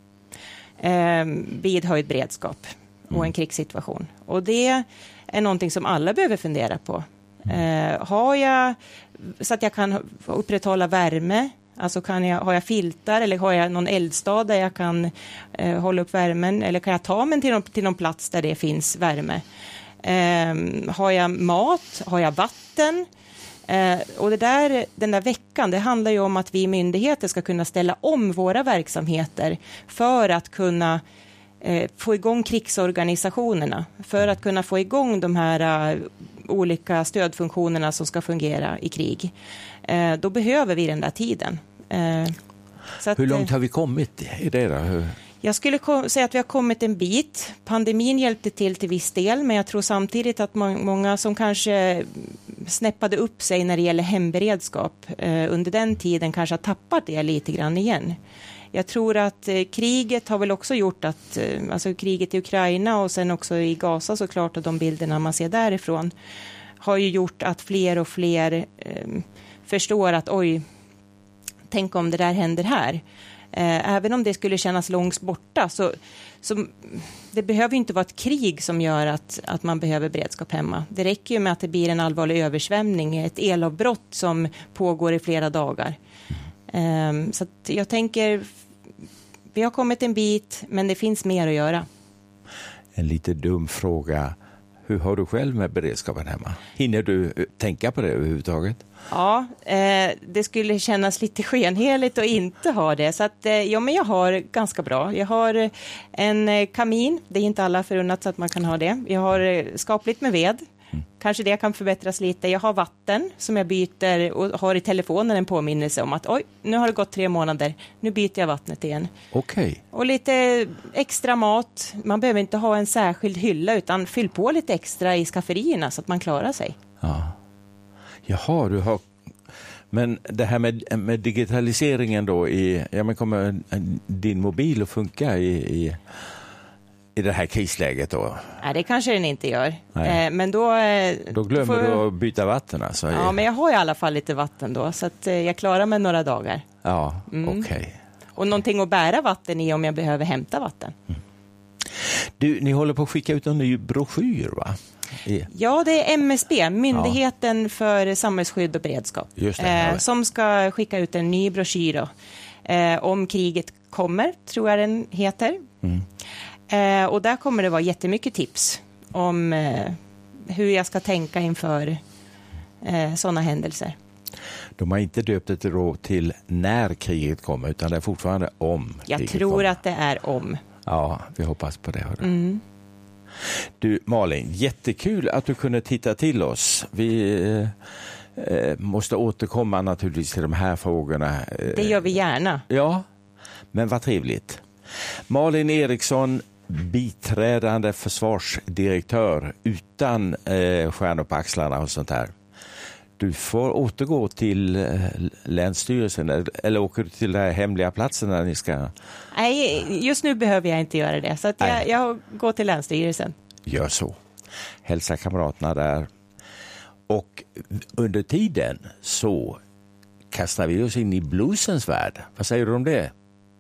Vid höjd beredskap och en krigssituation. Och det är någonting som alla behöver fundera på. Har jag, så att jag kan upprätthålla värme, alltså har jag filtar eller har jag någon eldstad där jag kan hålla upp värmen, eller kan jag ta mig till någon plats där det finns värme? Har jag mat? Har jag vatten? Och den där veckan, det handlar ju om att vi myndigheter ska kunna ställa om våra verksamheter för att kunna få igång krigsorganisationerna, för att kunna få igång de här olika stödfunktionerna som ska fungera i krig. Då behöver vi den där tiden. Så hur långt har vi kommit i det då? Jag skulle säga att vi har kommit en bit. Pandemin hjälpte till viss del, men jag tror samtidigt att många som kanske snäppade upp sig när det gäller hemberedskap under den tiden kanske har tappat det lite grann igen. Jag tror att kriget har väl också gjort att, alltså kriget i Ukraina och sen också i Gaza såklart, och de bilderna man ser därifrån har ju gjort att fler och fler förstår att tänk om det där händer här. Även om det skulle kännas långt borta så det behöver inte vara ett krig som gör att man behöver beredskap hemma. Det räcker ju med att det blir en allvarlig översvämning, ett elavbrott som pågår i flera dagar. Så att jag tänker, vi har kommit en bit, men det finns mer att göra. En lite dum fråga. Hur har du själv med beredskapen hemma? Hinner du tänka på det överhuvudtaget? Ja, det skulle kännas lite skenheligt att inte ha det. Så att, ja, men jag har ganska bra. Jag har en kamin. Det är inte alla förunnat så att man kan ha det. Jag har skapligt med ved. Kanske det kan förbättras lite. Jag har vatten som jag byter och har i telefonen en påminnelse om att oj, nu har det gått 3 månader. Nu byter jag vattnet igen. Okej. Och lite extra mat. Man behöver inte ha en särskild hylla utan fyll på lite extra i skafferierna så att man klarar sig. Ja. Jaha, du har... Men det här med digitaliseringen då, men kommer din mobil att funka i det här krisläget då? Nej, det kanske den inte gör. Men då glömmer du att byta vatten alltså? Ja, men jag har i alla fall lite vatten då så att jag klarar mig några dagar. Ja, okej. Och någonting att bära vatten i om jag behöver hämta vatten. Du, ni håller på att skicka ut en ny broschyr, va? Ja, det är MSB, Myndigheten för samhällsskydd och beredskap. Just det, som ska skicka ut en ny broschyr då, om kriget kommer, tror jag den heter. Och där kommer det vara jättemycket tips om hur jag ska tänka inför sådana händelser. De har inte döpt det då till när kriget kommer utan det är fortfarande om jag tror kommer. Att det är om. Ja, vi hoppas på det. Du Malin, jättekul att du kunde titta till oss. Vi måste återkomma naturligtvis till de här frågorna. Det gör vi gärna. Ja, men vad trevligt. Malin Eriksson, biträdande försvarsdirektör utan stjärnor på axlarna och sånt här. Du får återgå till länsstyrelsen eller åker du till den här hemliga platsen när ni ska... Nej, just nu behöver jag inte göra det så att jag går till länsstyrelsen. Gör så. Hälsa kamraterna där. Och under tiden så kastar vi oss in i bluesens värld. Vad säger du om det?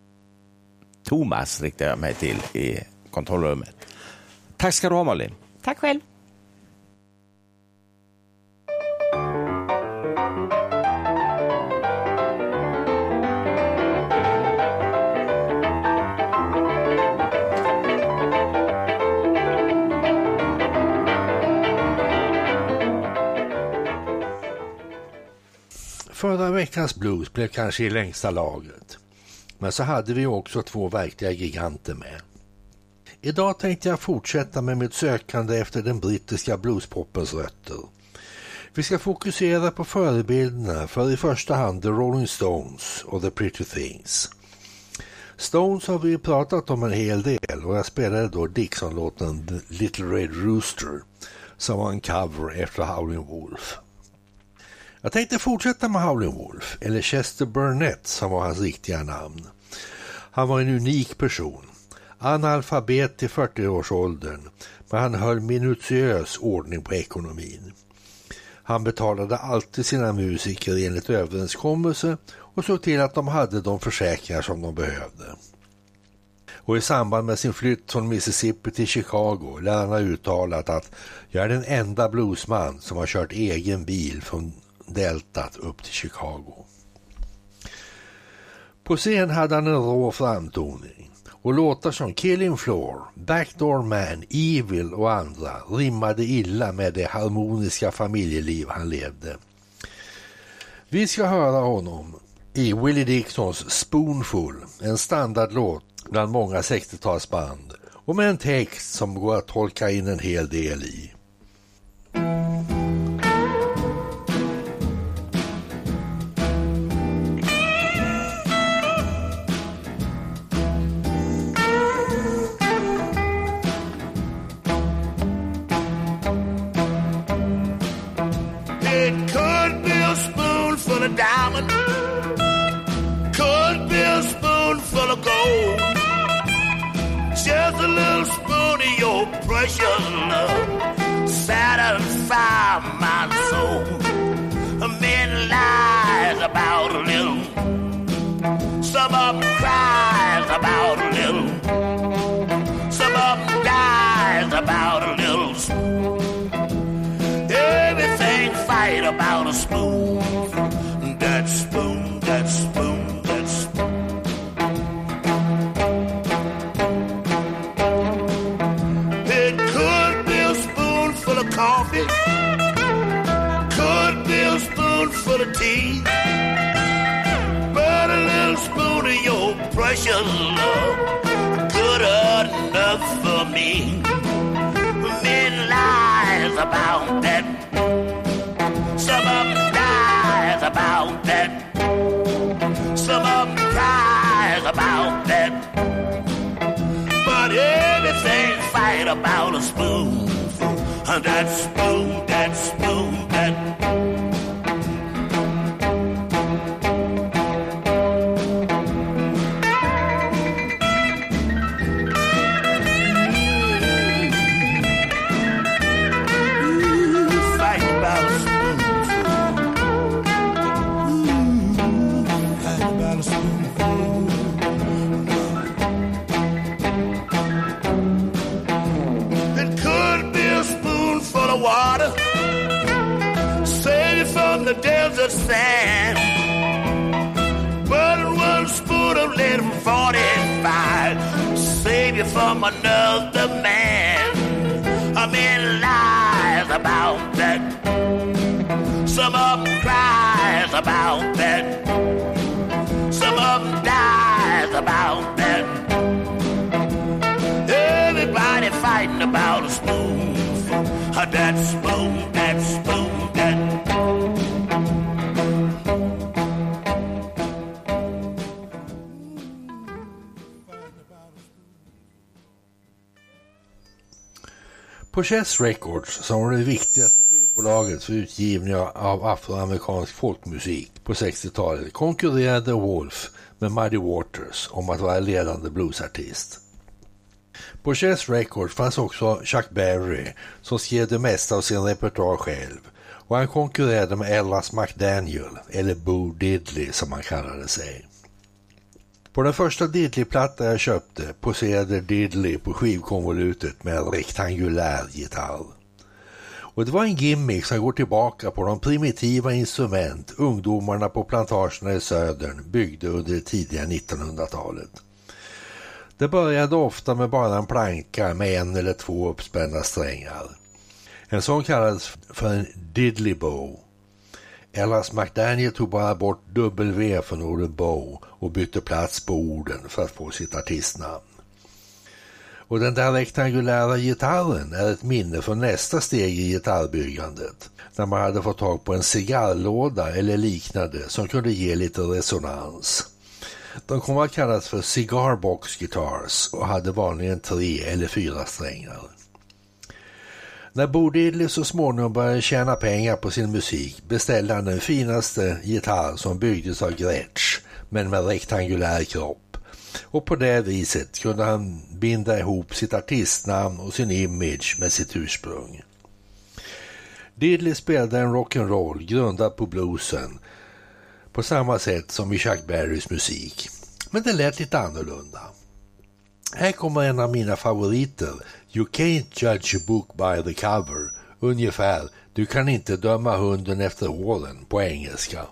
Thomas riktar jag mig till i kontrollrummet. Tack ska du ha, Malin. Tack själv. Förra veckans blues blev kanske i längsta laget. Men så hade vi också 2 verkliga giganter med. Idag tänkte jag fortsätta med mitt sökande efter den brittiska bluespoppens rötter. Vi ska fokusera på förebilderna för i första hand The Rolling Stones och The Pretty Things. Stones har vi pratat om en hel del och jag spelade då Dixon-låten The Little Red Rooster som var en cover efter Howlin' Wolf. Jag tänkte fortsätta med Howlin' Wolf, eller Chester Burnett som var hans riktiga namn. Han var en unik person. Analfabet till 40-årsåldern, men han höll minutiös ordning på ekonomin. Han betalade alltid sina musiker enligt överenskommelse och såg till att de hade de försäkringar som de behövde. Och i samband med sin flytt från Mississippi till Chicago lär han ha uttalat att jag är den enda bluesman som har kört egen bil från Deltat upp till Chicago. På scen hade han en rå framtoning och låtar som Killing Floor, Backdoor Man, Evil och andra rimmade illa med det harmoniska familjeliv han levde. Vi ska höra honom i Willie Dixons Spoonful, en standardlåt bland många 60-talsband och med en text som går att tolka in en hel del i. Diamond, could be a spoonful of gold, just a little spoon of your precious love, satisfy my soul. Men lies about a little, some of them cries about a little, some of them dies about a little spoon. Everything fight about a spoon. That spoon, that spoon, that spoon. was your love good enough for me? Men lies about that. Some of them dies about that. Some of them cries about that. But everything fight about a spoonful. That spoon, that spoon, that. Water, save it from the desert sand. But 1 spoon of lead from 45, save you from another man. A man lies about that. Some of them cries about that. Some of them dies about that. Everybody fighting about a spoon. That spoon, that spoon, that. På Chess Records, som var det viktigaste skivbolaget för utgivning av afroamerikansk folkmusik på 60-talet, konkurrerade Wolf med Muddy Waters om att vara ledande bluesartist. På Chess Records fanns också Chuck Berry som skrev det mesta av sin repertoar själv, och han konkurrerade med Ellis McDaniel, eller Bo Diddley som han kallade sig. På den första Diddley-platta jag köpte poserade Diddley på skivkonvolutet med en rektangulär gitarr. Och det var en gimmick som går tillbaka på de primitiva instrument ungdomarna på plantagerna i södern byggde under det tidiga 1900-talet. Det började ofta med bara en planka med 1 eller 2 uppspända strängar. En sån kallades för en diddley bow. Ellis McDaniel tog bara bort W från ordet bow och bytte plats på orden för att få sitt artistnamn. Och den där rektangulära gitarren är ett minne från nästa steg i gitarrbyggandet, när man hade fått tag på en cigarrlåda eller liknande som kunde ge lite resonans. De kom att kallas för cigar box guitars och hade vanligen 3 eller 4 strängar. När Bo Diddley så småningom började tjäna pengar på sin musik beställde han den finaste gitarr som byggdes av Gretsch, men med rektangulär kropp. Och på det viset kunde han binda ihop sitt artistnamn och sin image med sitt ursprung. Diddley spelade en rock'n'roll grundad på bluesen, på samma sätt som i Chuck Berrys musik. Men det lät lite annorlunda. Här kommer en av mina favoriter, You can't judge a book by the cover. Ungefär, du kan inte döma hunden efter håren på engelska.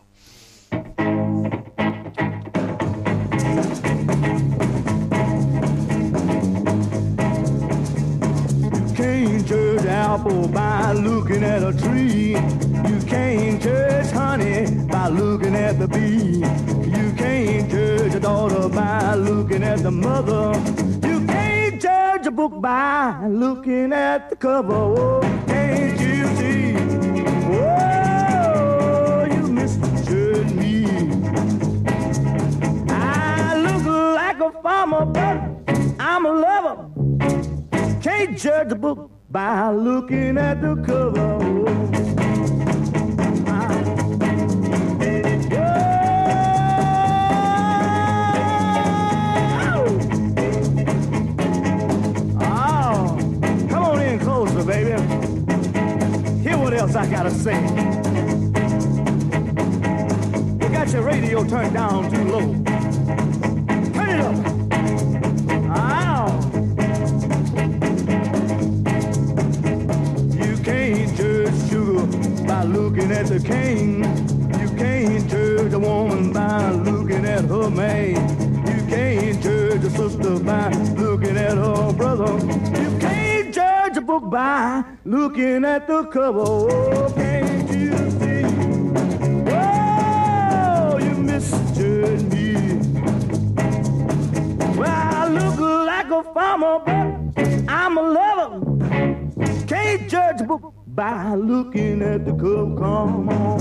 You can't judge apple by looking at a tree. You can't judge honey by looking at the bee. You can't judge a daughter by looking at the mother. You can't judge a book by looking at the cover. Oh, can't you see? Oh, you misjudge me. I look like a farmer, but I'm a lover. Can't judge a book by looking at the cover. Oh, come on in closer, baby. Hear what else I gotta say. You got your radio turned down too low. Turn it up. Oh. You can't judge sugar by looking at the cane. You can't judge a woman by looking at her man. You can't judge a sister by looking at her brother. You can't judge a book by looking at the cover. Oh, can't you see? Oh, you misjudge me. by looking at the cover. Come on.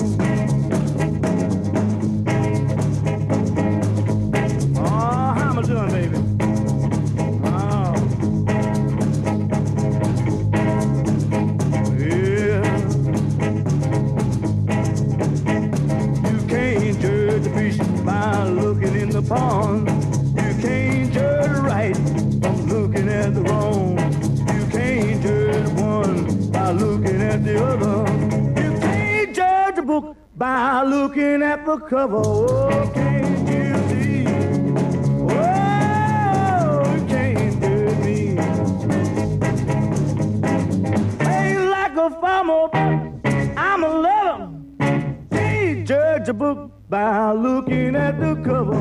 Oh, how am I doing, baby? Oh. Yeah. You can't judge the fish by looking in the pond. You can't judge right from looking at the wrong. You can't judge one by looking at the other. You can't judge a book by looking at the cover. Oh, can't you see? Oh, you can't judge me. Ain't like a farmer, but I'm a lover. Can't judge a book by looking at the cover.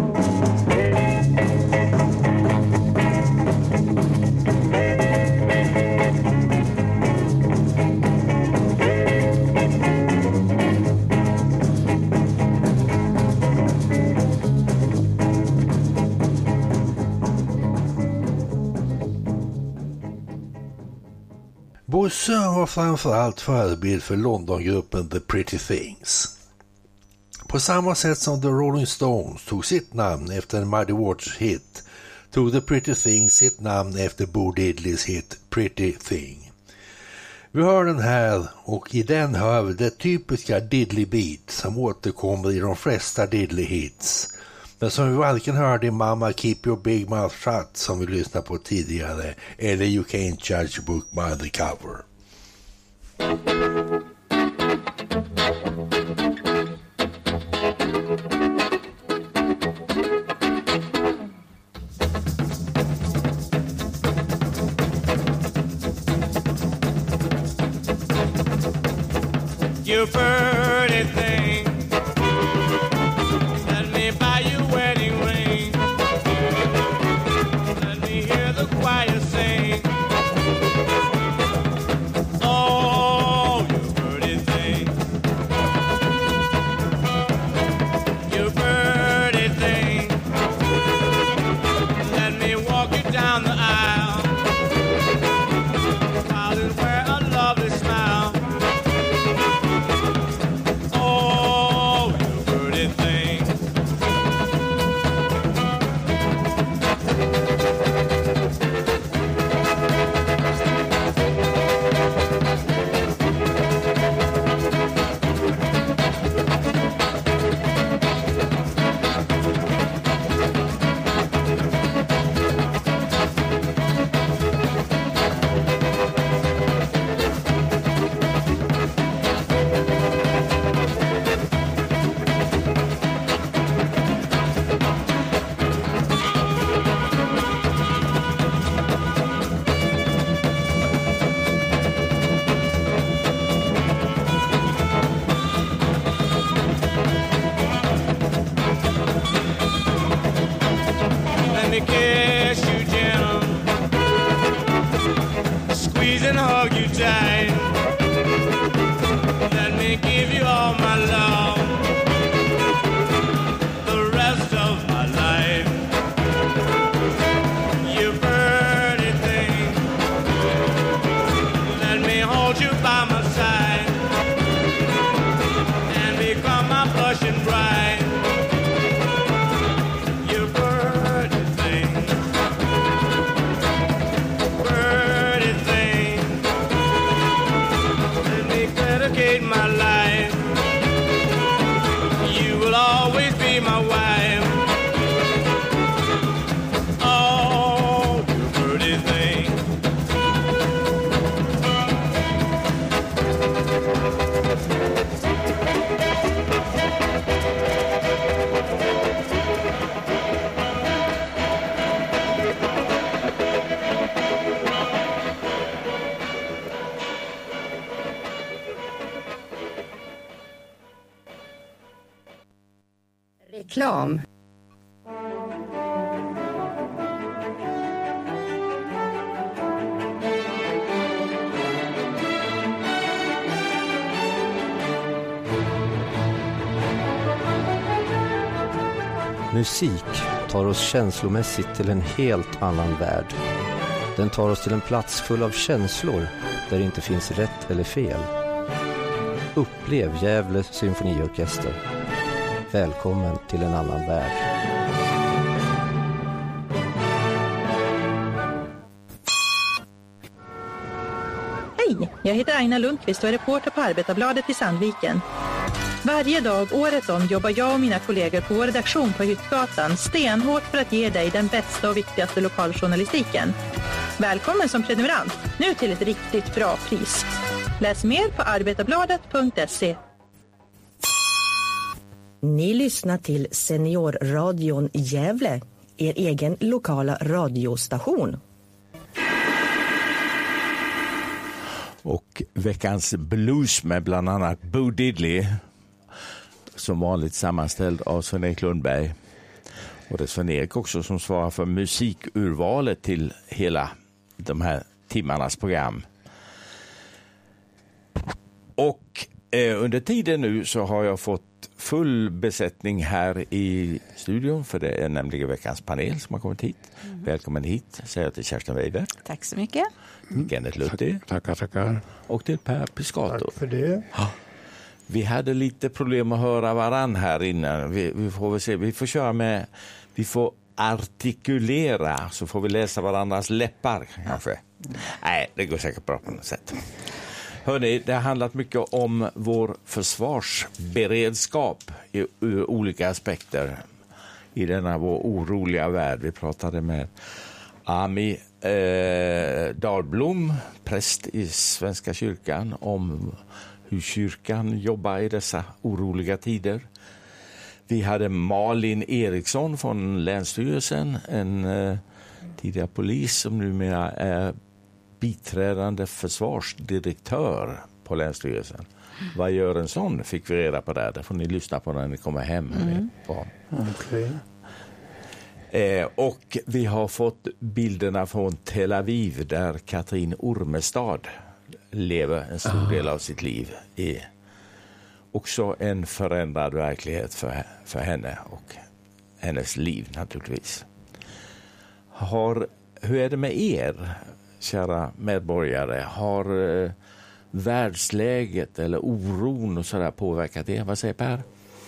Bosse var framförallt förebild för Londongruppen The Pretty Things. På samma sätt som The Rolling Stones tog sitt namn efter en Muddy Waters hit, tog The Pretty Things sitt namn efter Bo Diddleys hit Pretty Thing. Vi hör den här och i den hör vi det typiska Diddley beat som återkommer i de flesta Diddley hits. Men som vi varken hörde i Mama Keep Your Big Mouth Shut som vi lyssnade på tidigare eller You Can't Judge a Book by the Cover. You pretty thing, let me buy you a wedding ring. Let me hear the choir sing. Oh, you pretty thing, you pretty thing. Let me walk you down the aisle, darling, wear a lovely smile. And hug you tight. Let me give you all my love, the rest of my life. You pretty thing, let me hold you by my side and become my blushing bride. You pretty thing, pretty thing. Dedicate my life. You will always be my wife. Oh, you pretty thing. Reklam. Musik tar oss känslomässigt till en helt annan värld. Den tar oss till en plats full av känslor där det inte finns rätt eller fel. Upplev Gävle symfoniorkester. Välkommen till en annan värld. Hej, jag heter Aina Lundqvist och är reporter på Arbetarbladet i Sandviken. Varje dag året om jobbar jag och mina kollegor på vår redaktion på Hyttgatan stenhårt för att ge dig den bästa och viktigaste lokaljournalistiken. Välkommen som prenumerant, nu till ett riktigt bra pris. Läs mer på arbetarbladet.se. Ni lyssnar till Seniorradion Gävle, er egen lokala radiostation. Och veckans blues med bland annat Bo Diddley, som vanligt sammanställd av Sven-Erik Lundberg. Och det är Sven-Erik också som svarar för musikurvalet till hela de här timmarnas program. Och under tiden nu så har jag fått full besättning här i studion, för det är nämligen veckans panel som har kommit hit. Välkommen hit, säger jag till Kerstin Weider. Tack så mycket. Kenneth Luthi. Tackar. Och till Per Piscator. Tack för det. Ja. Vi hade lite problem att höra varann här innan. Vi får väl se. Vi får artikulera, så får vi läsa varandras läppar kanske. Nej, det går säkert bra på något sätt. Hörrni, det har handlat mycket om vår försvarsberedskap ur olika aspekter i denna vår oroliga värld. Vi pratade med Ami Dahlblom, präst i Svenska kyrkan, om hur kyrkan jobbar i dessa oroliga tider. Vi hade Malin Eriksson från Länsstyrelsen, en tidigare polis som numera är biträdande försvarsdirektör på Länsstyrelsen. Vad gör en sån? Fick vi reda på där. Det får ni lyssna på när ni kommer hem. Okay. Och vi har fått bilderna från Tel Aviv där Katrin Ormestad lever en stor del av sitt liv i. Också en förändrad verklighet för henne och hennes liv naturligtvis. Hur är det med er, kära medborgare? Har världsläget eller oron och sådär påverkat er? Vad säger Per?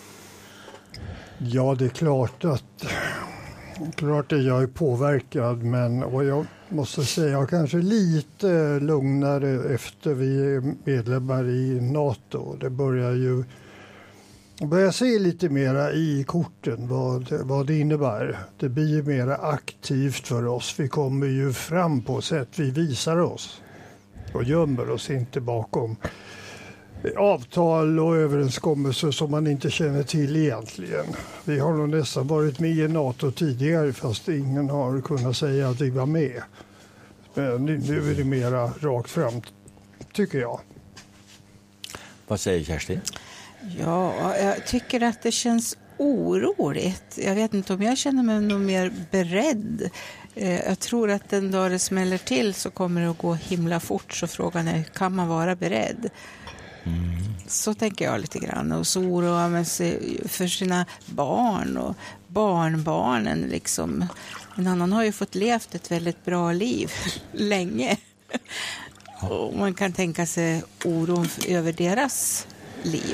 Ja, det är klart att jag är påverkad, och jag måste säga jag kanske lite lugnare efter vi är medlemmar i NATO. Det börjar se lite mera i korten vad det innebär. Det blir mera aktivt för oss. Vi kommer ju fram på sätt vi visar oss och gömmer oss inte bakom avtal och överenskommelser som man inte känner till egentligen. Vi har nog nästan varit med i NATO tidigare, fast ingen har kunnat säga att vi var med. Men nu är det mera rakt fram, tycker jag. Vad säger Kerstin? Ja, jag tycker att det känns oroligt. Jag vet inte om jag känner mig nog mer beredd. Jag tror att den dag det smäller till så kommer det att gå himla fort, så frågan är, kan man vara beredd? Så tänker jag lite grann, och så oroar man sig för sina barn och barnbarnen liksom. En annan har ju fått levt ett väldigt bra liv länge, och man kan tänka sig oron över deras liv.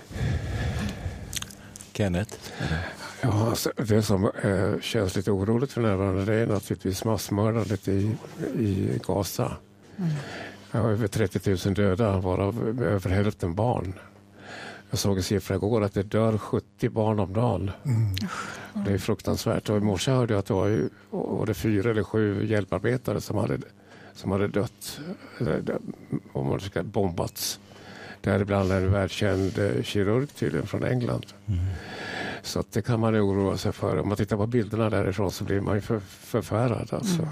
Kenneth? Ja, alltså, det som känns lite oroligt för närvarande, det är naturligtvis massmördandet i Gaza. Jag har över 30 000 döda, varav över hälften barn. Jag såg en siffra igår att det dör 70 barn om dagen. Det är fruktansvärt. Och i morse hörde jag att det var 4 eller 7 hjälparbetare som hade dött, om man ska bombats. Däribland en världskänd kirurg tydligen från England. Så att det kan man oroa sig för. Om man tittar på bilderna därifrån så blir man ju förfärad. Alltså.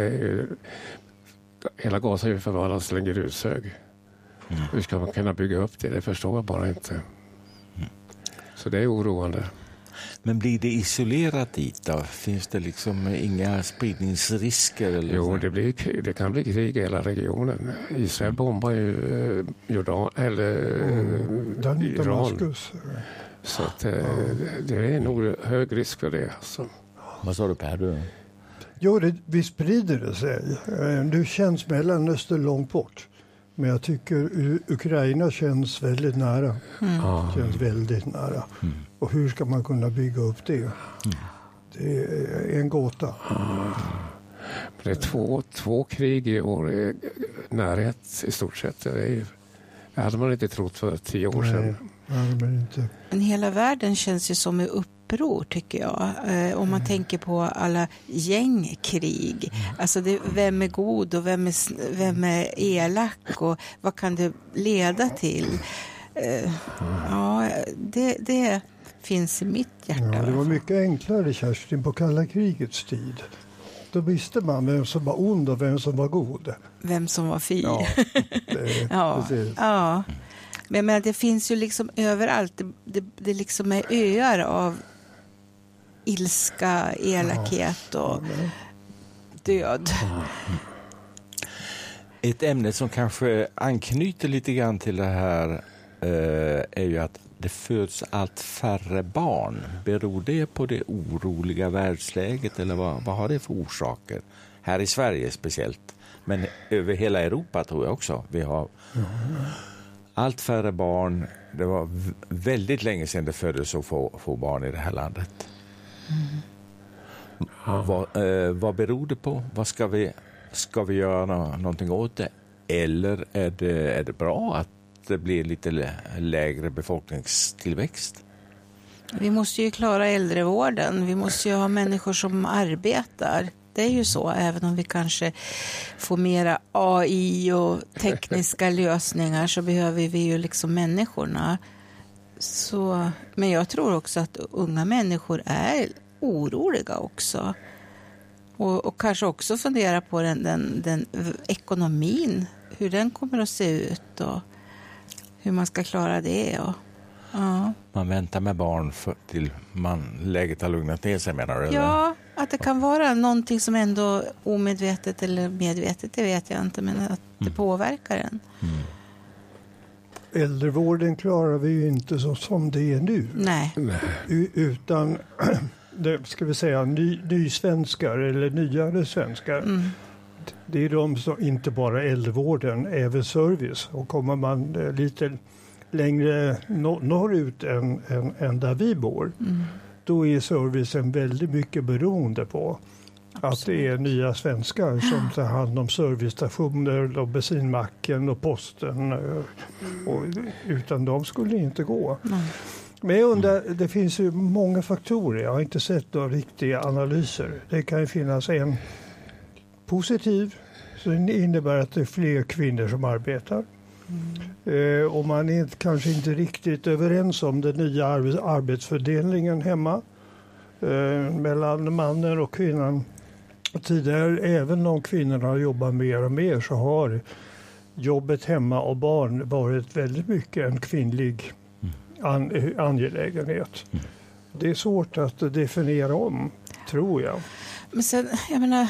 Hela Gaza är ju förvandlats till en grushög. Hur ska man kunna bygga upp det? Det förstår jag bara inte. Så det är oroande. Men blir det isolerat dit då? Finns det liksom inga spridningsrisker? Eller jo, det kan bli krig i hela regionen. Israel bombar ju Iran. Så att, det är nog hög risk för det. Alltså. Vad sa du, Per? Jo, vi sprider det sig. Nu känns Mellanöstern långt bort. Men jag tycker Ukraina känns väldigt nära. Känns väldigt nära. Och hur ska man kunna bygga upp det? Det är en gåta. Det är två krig i vår närhet i stort sett. Det hade man inte trott för 10 år sedan. Men hela världen känns ju som i uppror tycker jag. Om man tänker på alla gängkrig. Alltså vem är god och vem är elak och vad kan det leda till? Ja, det finns i mitt hjärta. Ja, det var mycket enklare, Kerstin, på kalla krigets tid. Då visste man vem som var ond och vem som var god. Vem som var fi. Ja, ja. Men det finns ju liksom överallt. Det liksom är öar av ilska, elakhet och död. Ett ämne som kanske anknyter lite grann till det här är ju att det föds allt färre barn. Beror det på det oroliga världsläget eller vad har det för orsaker? Här i Sverige speciellt, men över hela Europa tror jag också. Vi har allt färre barn. Det var väldigt länge sedan det föddes så få barn i det här landet. Vad beror det på? Vad ska vi göra någonting åt det? Eller är det bra att det blir lite lägre befolkningstillväxt? Vi måste ju klara äldrevården. Vi måste ju ha människor som arbetar. Det är ju så, även om vi kanske får mera AI och tekniska lösningar så behöver vi ju liksom människorna. Men jag tror också att unga människor är oroliga också. Och kanske också fundera på den ekonomin, hur den kommer att se ut och hur man ska klara det. Man väntar med barn till läget har lugnat ner sig, menar du? Ja, att det kan vara någonting som ändå omedvetet eller medvetet, det vet jag inte, men att det påverkar en. Äldrevården klarar vi ju inte så som det är nu. Nej. Utan det ska vi säga nysvenskar eller nyare svenskar. Det är de som inte bara äldrevården, även service. Och kommer man lite längre norrut än där vi bor, då är servicen väldigt mycket beroende på att det är nya svenskar som tar hand om servicestationer och bensinmacken och posten. Och utan dem skulle det inte gå. Men jag undrar, det finns ju många faktorer. Jag har inte sett några riktiga analyser. Det kan ju finnas en positiv, så det innebär att det är fler kvinnor som arbetar. Och man är kanske inte riktigt överens om den nya arbetsfördelningen hemma mellan mannen och kvinnan. Tidigare, även om kvinnorna har jobbat mer och mer, så har jobbet hemma och barn varit väldigt mycket en kvinnlig angelägenhet. Det är svårt att definiera om, tror jag. Men sen, jag menar,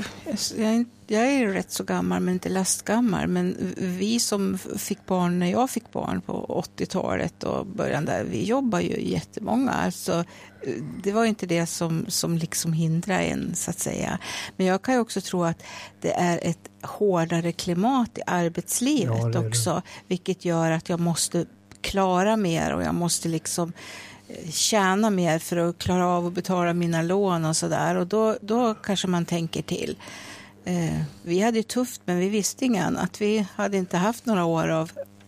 jag är rätt så gammal men inte lastgammal. Men vi som fick barn när jag fick barn på 80-talet och början där, vi jobbar ju jättemånga. Alltså, det var inte det som liksom hindrar en, så att säga. Men jag kan ju också tro att det är ett hårdare klimat i arbetslivet också. Vilket gör att jag måste klara mer och jag måste liksom tjäna mer för att klara av att betala mina lån och sådär. Och då kanske man tänker till. Vi hade ju tufft, men vi visste inget att vi hade inte haft några år av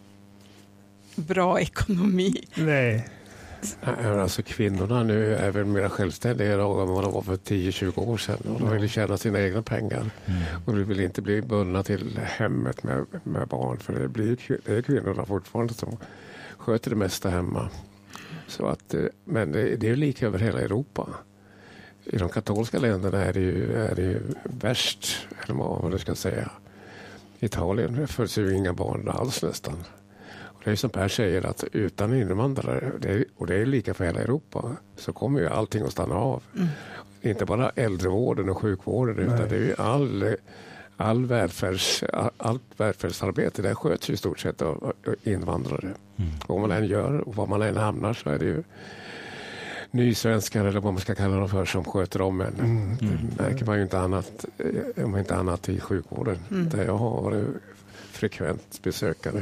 bra ekonomi. Nej. Alltså kvinnorna nu är väl mer självständiga idag än vad de var för 10-20 år sedan. Och de vill tjäna sina egna pengar. Och vi vill inte bli bundna till hemmet med barn. För det är kvinnorna fortfarande som sköter det mesta hemma. Så att, men det är ju lika över hela Europa. I de katolska länderna är det ju värst, eller vad man ska säga. I Italien föds ju inga barn alls nästan. Och det är som Per säger, att utan invandrare, och det är lika för hela Europa, så kommer ju allting att stanna av. Inte bara äldrevården och sjukvården, utan det är ju allt välfärdsarbete, det sköts i stort sett av invandrare. Vad man än gör och vad man än hamnar, så är det ju nysvenskar eller vad man ska kalla dem för som sköter om en. Det märker man ju inte annat, om inte annat i sjukvården där jag har varit frekvent besökare.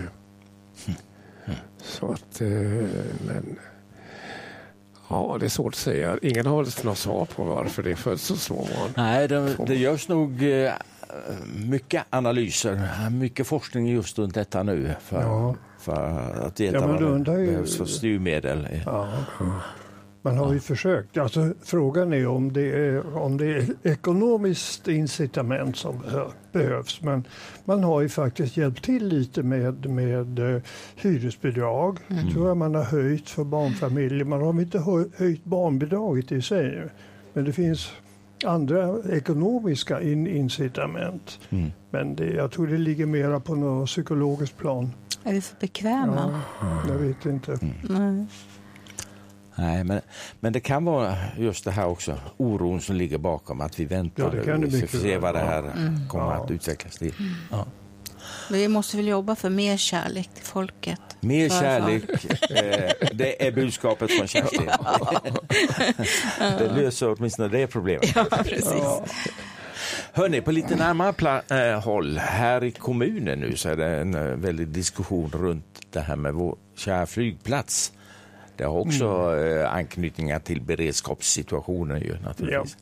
Så att, men ja, det är svårt att säga. Ingen har något svar på varför det föds så små barn. Nej, det görs nog mycket analyser, mycket forskning just runt detta nu för att veta vad det behövs för styrmedel. Man har ju försökt. Alltså, frågan är om det är ekonomiskt incitament som behövs. Men man har ju faktiskt hjälpt till lite med hyresbidrag. Tror jag man har höjt för barnfamiljer. Man har inte höjt barnbidraget i sig. Men det finns andra ekonomiska incitament. Men jag tror det ligger mera på något psykologiskt plan. Är vi för bekväma? Jag vet inte. Nej, men det kan vara just det här också, oron som ligger bakom att vi väntar och vi får se vad det här kommer att utvecklas till. Vi måste väl jobba för mer kärlek till folket. Mer kärlek, det är budskapet från Kerstin. Det löser åtminstone det problemet. Ja, precis. Hörrni, på lite närmare håll här i kommunen nu så är det en väldig diskussion runt det här med vår kära flygplats. Det har också anknytningar till beredskapssituationen ju naturligtvis.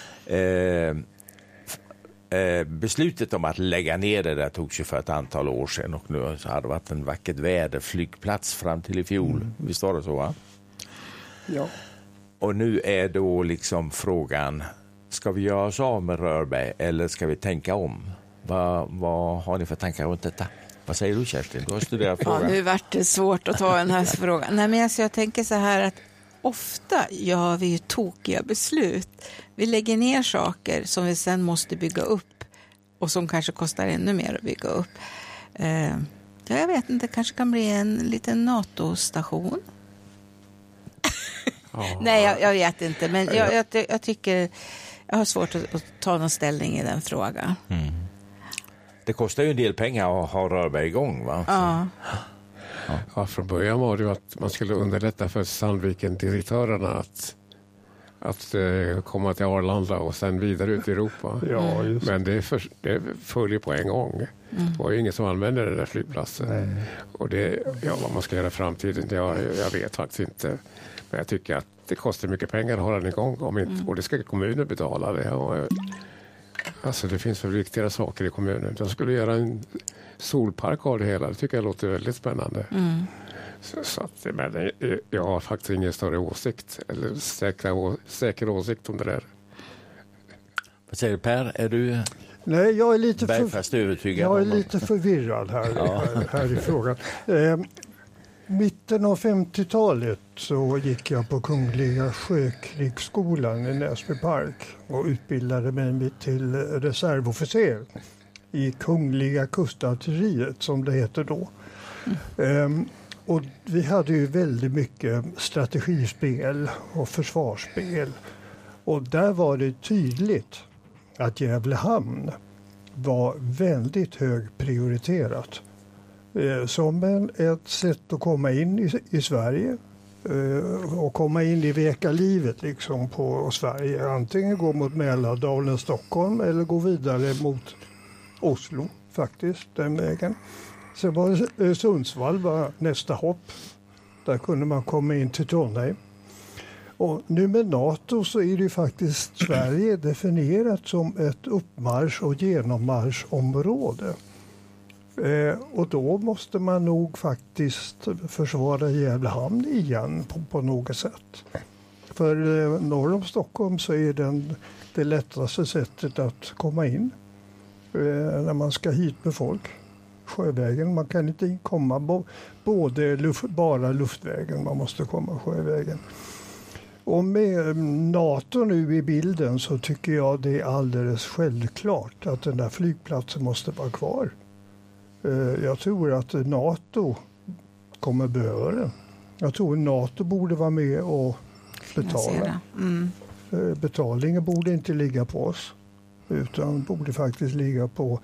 Beslutet om att lägga ner det där togs ju för ett antal år sedan och nu så har det varit en vackert väderflygplats fram till i fjol. Visst var det så, va? Ja. Och nu är då liksom frågan, ska vi göra oss av med Rörberg eller ska vi tänka om? Vad har ni för tankar runt detta? Vad säger du, Kerstin? Du har studerat frågan. Ja, nu vart det svårt att ta den här frågan. Nej, men alltså, jag tänker så här att ofta gör vi ju tokiga beslut. Vi lägger ner saker som vi sen måste bygga upp och som kanske kostar ännu mer att bygga upp. Jag vet inte, det kanske kan bli en liten NATO-station. Nej, jag vet inte. Men jag tycker jag har svårt att ta någon ställning i den frågan. Det kostar ju en del pengar att ha Rörberg igång, va? Ja, från början var det ju att man skulle underlätta för Sandviken-direktörerna att komma till Arlanda och sen vidare ut i Europa. Men det följer på en gång. Det var ju ingen som använde den där flygplatsen. Och vad man ska göra i framtiden, jag vet faktiskt inte. Men jag tycker att det kostar mycket pengar att hålla den igång. Och det ska kommunen betala det. Alltså det finns väl viktigare saker i kommunen. Jag skulle göra en solpark av det hela. Det tycker jag låter väldigt spännande. Men jag har faktiskt ingen större åsikt eller säker åsikt om det där. Vad säger du, Per? Är du Nej, jag är lite övertygad? Jag är lite förvirrad här i frågan. Mitten av 50-talet så gick jag på Kungliga Sjökrigsskolan i Näsbypark och utbildade mig till reservofficer i Kungliga kustartilleriet som det heter då. Och vi hade ju väldigt mycket strategispel och försvarsspel. Och där var det tydligt att Gävle hamn var väldigt högprioriterat. Som ett sätt att komma in i Sverige och komma in i vekalivet liksom på Sverige. Antingen gå mot Mälardalen, Stockholm eller gå vidare mot Oslo faktiskt, den vägen. Sen var Sundsvall var nästa hopp. Där kunde man komma in till Trondheim. Och nu med NATO så är det ju faktiskt Sverige definierat som ett uppmarsch- och genommarschområde. Och då måste man nog faktiskt försvara Gävle hamn igen på något sätt. För norr om Stockholm så är det lättaste sättet att komma in när man ska hit med folk. Sjövägen, man kan inte komma bara luftvägen, man måste komma sjövägen. Och med NATO nu i bilden så tycker jag det är alldeles självklart att den där flygplatsen måste vara kvar. Jag tror att NATO kommer behöva den. Jag tror NATO borde vara med och betala. Betalningen borde inte ligga på oss utan borde faktiskt ligga på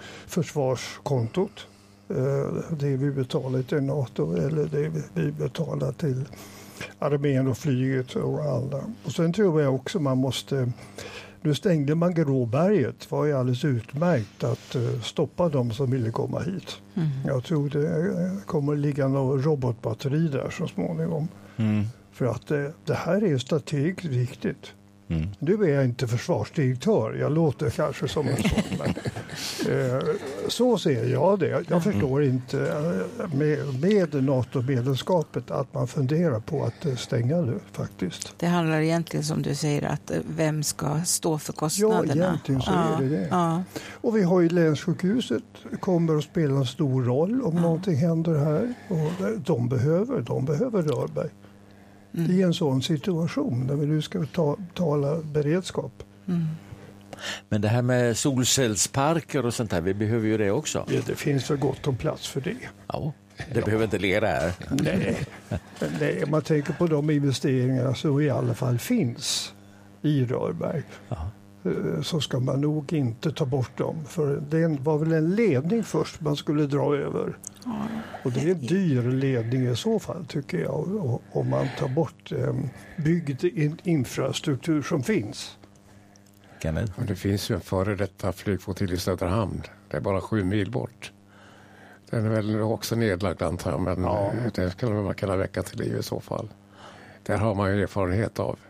försvarskontot. Det vi betalar till NATO eller det vi betalar till armén och flyget och alla. Och sen tror jag också man måste... Nu stängde man Gråberget. Det var ju alldeles utmärkt att stoppa dem som ville komma hit. Jag tror det kommer ligga något robotbatteri där så småningom. För att det här är strategiskt viktigt. Nu är jag inte försvarsdirektör. Jag låter kanske som en sån. Men, så ser jag det. Jag förstår inte med NATO-medlemskapet att man funderar på att stänga det faktiskt. Det handlar egentligen som du säger att vem ska stå för kostnaderna? Ja, egentligen så är det. Ja. Och vi har ju länssjukhuset kommer att spela en stor roll om någonting händer här. Och de behöver Rörberg. I en sån situation där vi nu ska tala beredskap. Men det här med solcellsparker och sånt här, vi behöver ju det också. Ja, det finns väl gott om plats för det. Ja, det behöver inte ligga där. Nej, om man tänker på de investeringar som i alla fall finns i Rörberg. Så ska man nog inte ta bort dem. För det var väl en ledning först man skulle dra över. Och det är en dyr ledning i så fall tycker jag. Om man tar bort byggd infrastruktur som finns. Och det finns ju en före detta flygflottilj i Söderhamn. Det är bara 7 mil bort. Den är väl också nedlagd antar jag. Men det skulle man kunna väcka till liv i så fall. Där har man ju erfarenhet av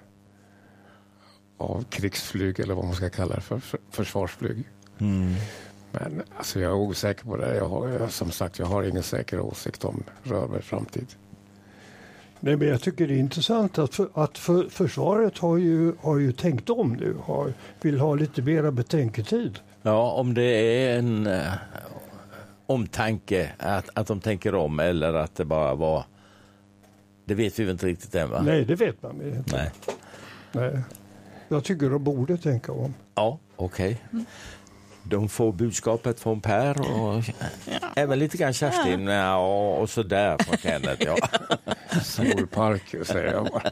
krigsflyg eller vad man ska kalla det för försvarsflyg. Men alltså jag är osäker på det. Jag har ingen säker åsikt om Rörbergs framtid. Nej, men jag tycker det är intressant att försvaret har ju tänkt om nu. Vill ha lite mera betänketid. Ja, om det är en omtanke att de tänker om eller att det bara var... Det vet vi inte riktigt än, va? Nej, det vet man inte. Nej. Jag tycker de borde tänka om. Ja, okej. De får budskapet från Per och även lite grann Kerstin och så där från Kenneth. Ja. Solpark säger jag bara.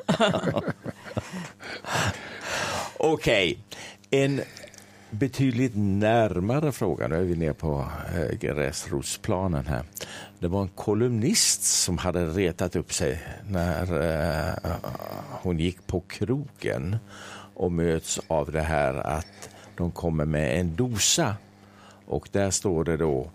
Okej, en betydligt närmare fråga. Nu är vi ner på gräsrotsplanen här. Det var en kolumnist som hade retat upp sig när hon gick på krogen och möts av det här att de kommer med en dosa och där står det då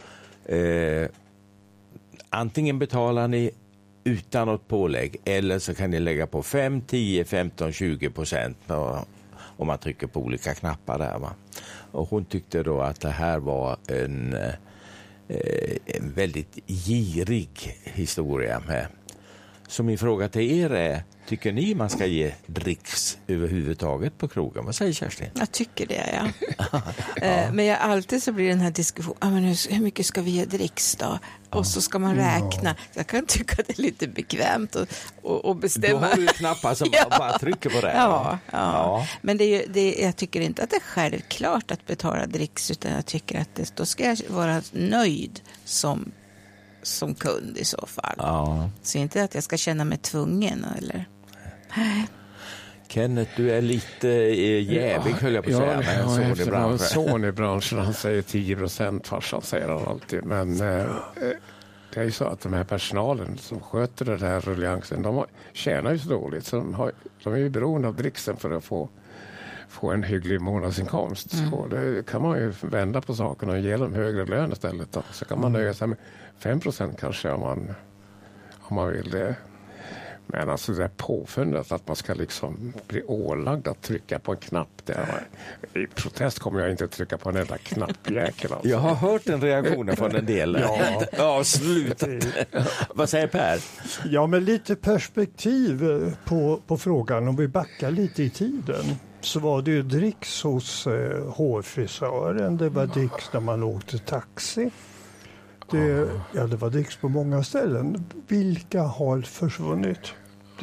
antingen betalar ni utan något pålägg eller så kan ni lägga på 5, 10, 15, 20% om man trycker på olika knappar där, va? Och hon tyckte då att det här var en väldigt girig historia med. Så min fråga till er är, tycker ni man ska ge dricks överhuvudtaget på krogen? Vad säger Kerstin? Jag tycker det, ja. Men alltid så blir den här diskussionen, men hur mycket ska vi ge dricks då? Och så ska man räkna. Jag kan tycka att det är lite bekvämt att bestämma. Då har du knappar som bara trycker på det. Ja. Men jag tycker inte att det är självklart att betala dricks, utan jag tycker att då ska jag vara nöjd som kund i så fall. Så inte att jag ska känna mig tvungen eller... Kenneth, du är lite jävig höll jag på att säga. Jag har en son i branschen, han säger 10%, farsan säger han alltid. Men det är ju så att de här personalen som sköter den här rulliansen, de tjänar ju så dåligt. Så de är ju beroende av dricksen för att få en hygglig månadsinkomst. Så det kan man ju vända på saken och ge dem högre lön istället. Då. Så kan man nöja sig med 5% kanske om man vill det. Men alltså det är påfundet att man ska liksom bli ålagd att trycka på en knapp. I protest kommer jag inte att trycka på en enda knappjäkel. Alltså. Jag har hört den reaktionen från en del. Ja, sluta. Vad säger Per? Ja, men lite perspektiv på frågan. Om vi backar lite i tiden så var det ju dricks hos hårfrisören. Det var dricks när man åkte taxi. Det var dricks på många ställen. Vilka har försvunnit?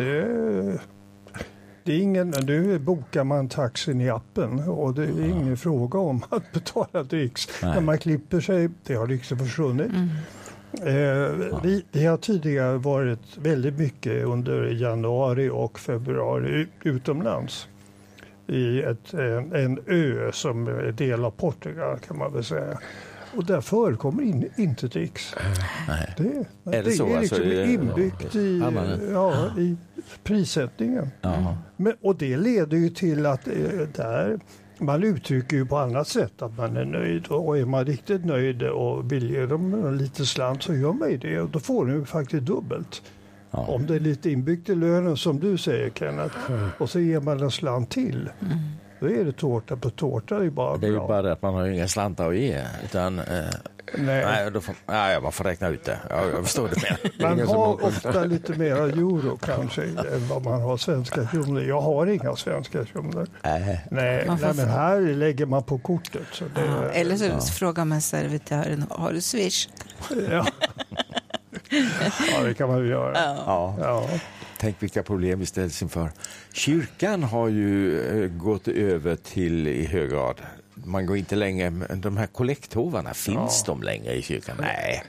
Det är ingen, nu bokar man taxin i appen och det är ingen fråga om att betala dricks. När man klipper sig, det har liksom försvunnit. Vi har tidigare varit väldigt mycket under januari och februari utomlands. I en ö som är del av Portugal kan man väl säga. Och där förekommer inte dricks. Nej. Det är liksom inbyggt i prissättningen. Och det leder ju till att där man uttrycker ju på annat sätt att man är nöjd. Och är man riktigt nöjd och vill ge dem lite slant så gör man ju det. Och då får de ju faktiskt dubbelt. Ja. Om det är lite inbyggt i lönen som du säger, Kenneth, och så ger man en slant till. Då är det tårta på tårta. Det är ju bara det att man har inga slantar att ge. Utan, man får räkna ut det. Jag förstår det mer. Man har ofta lite mer euro kanske än vad man har svenska kronor. Jag har inga svenska kronor. Nej, men här lägger man på kortet. Så det, eller så frågar man servitören, har du Swish? Ja. Ja, det kan man ju göra. Ja. Tänk vilka problem vi ställs inför. Kyrkan har ju gått över till i hög grad. Man går inte längre, de här kollekthovarna, finns de längre i kyrkan? Nej.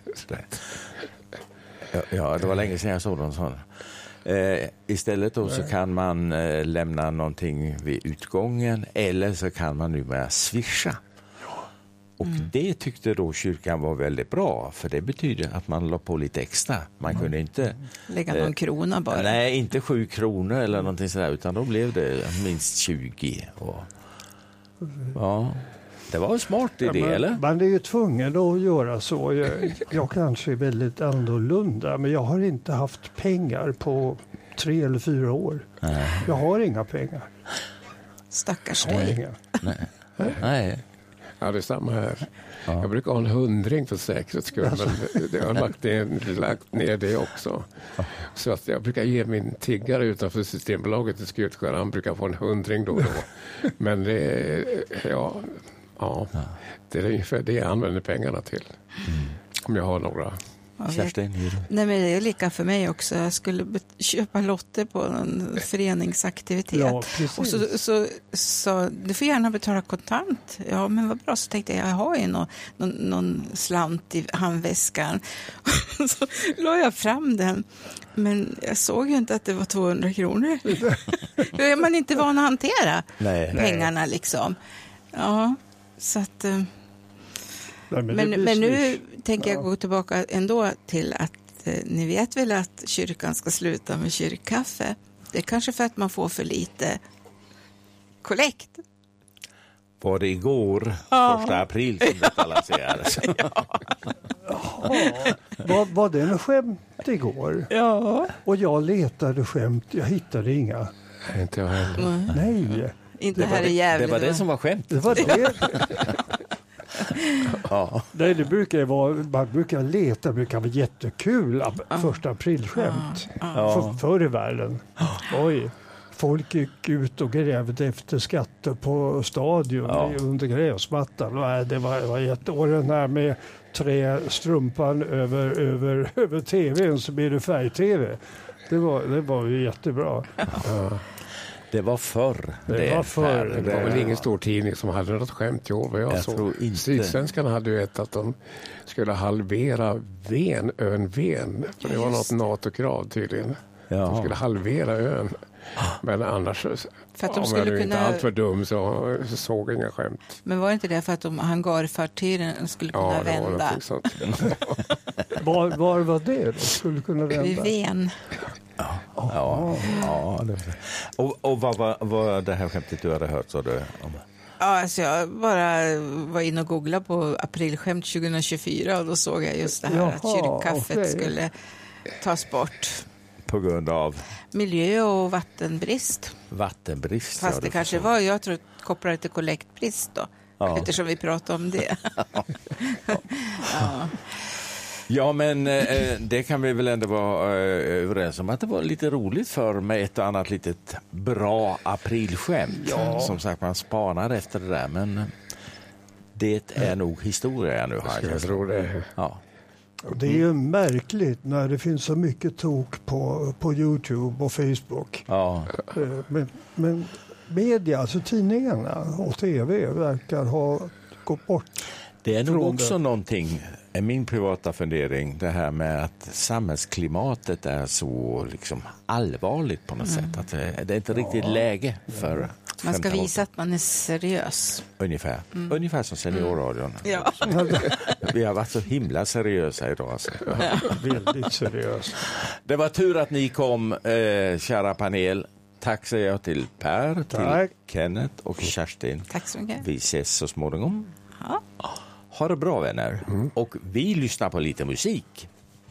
Ja, det var länge sedan jag såg dem sån. Istället då så kan man lämna någonting vid utgången, eller så kan man numera swisha. Och det tyckte då kyrkan var väldigt bra, för det betyder att man la på lite extra. Man kunde inte lägga någon krona bara. Nej, inte 7 kronor eller någonting sådär, utan då blev det minst 20. Ja, det var en smart idé, eller? Man är ju tvungen att göra så. Jag kanske är väldigt annorlunda, men jag har inte haft pengar på 3 eller 4 år. Jag har inga pengar. Stackars dig. Nej. Ja, det är samma här. Ja. Jag brukar ha en 100 för säkerhets skull, men jag har lagt ner det också. Så att jag brukar ge min tiggare utanför Systembolaget i Skutskär, han brukar få en 100 då och då. Men det är ungefär det jag använder pengarna till. Om jag har några. Nej, men det är lika för mig också. Jag skulle köpa lotter på en föreningsaktivitet. Ja, och så du får gärna betala kontant. Ja, men vad bra. Så tänkte jag har ju någon slant i handväskan. Så la jag fram den. Men jag såg ju inte att det var 200 kronor. Då är man inte van att hantera pengarna liksom. Ja, så att... Men nu tänker jag gå tillbaka ändå till att ni vet väl att kyrkan ska sluta med kyrkkaffe. Det är kanske för att man får för lite kollekt. Var det igår, 1 april, som det lanserades? Var det en skämt igår? Ja. Och jag letade skämt, jag hittade inga. Inte jag heller. Nej. Inte här i Gävle. Det var det som var skämt. Det var det. Nej, det brukar vara, man brukar leta, det brukar vara jättekul 1 aprilskämt förr i världen. Oj, folk gick ut och grävde efter skatter på stadion under gräsmattan. Det var jätteår. Den här med trästrumpan över tvn, så blir det färg-tv. Det var ju jättebra. Det var förr. Det var väl ingen stor tidning som hade något skämt i år. Jag tror inte. Sydsvenskarna hade ju att de skulle halvera ön Ven. För det var något NATO-krav tydligen. De skulle halvera ön. Men annars, för att de skulle inte allt för dum så såg inga skämt. Men var det inte det för att hangarfartygen skulle kunna vända? Var var det de skulle kunna vända? Vid Ven. Och vad var det här skämtet du hade hört, så du om? Ja, alltså jag bara var inne och googlade på aprilskämt 2024 och då såg jag just det här att kyrkkaffet skulle tas bort. På grund av? Miljö- och vattenbrist. Vattenbrist? Fast det kanske var, jag tror, kopplade till kollektbrist då. Eftersom vi pratade om det. Ja, men det kan vi väl ändå vara överens om att det var lite roligt för med ett annat litet bra aprilskämt. Som sagt, man spanar efter det där, men det är nog historia nu. Jag tror det. Ja. Det är ju märkligt när det finns så mycket tok på YouTube och Facebook. Ja. Men media, alltså tidningarna och tv verkar ha gått bort. Det är nog också någonting, är min privata fundering, det här med att samhällsklimatet är så liksom allvarligt på något sätt. Att det är inte riktigt läge för Man ska visa att man är seriös. Ungefär. Ungefär som Seniorradion. Ja. Vi har varit så himla seriösa idag. Alltså. Ja. Väldigt seriöst. Det var tur att ni kom, kära panel. Tack säger jag till Per, till Kenneth och Kerstin. Tack så mycket. Vi ses så småningom. Ja. Ha det bra, vänner. Och vi lyssnar på lite musik.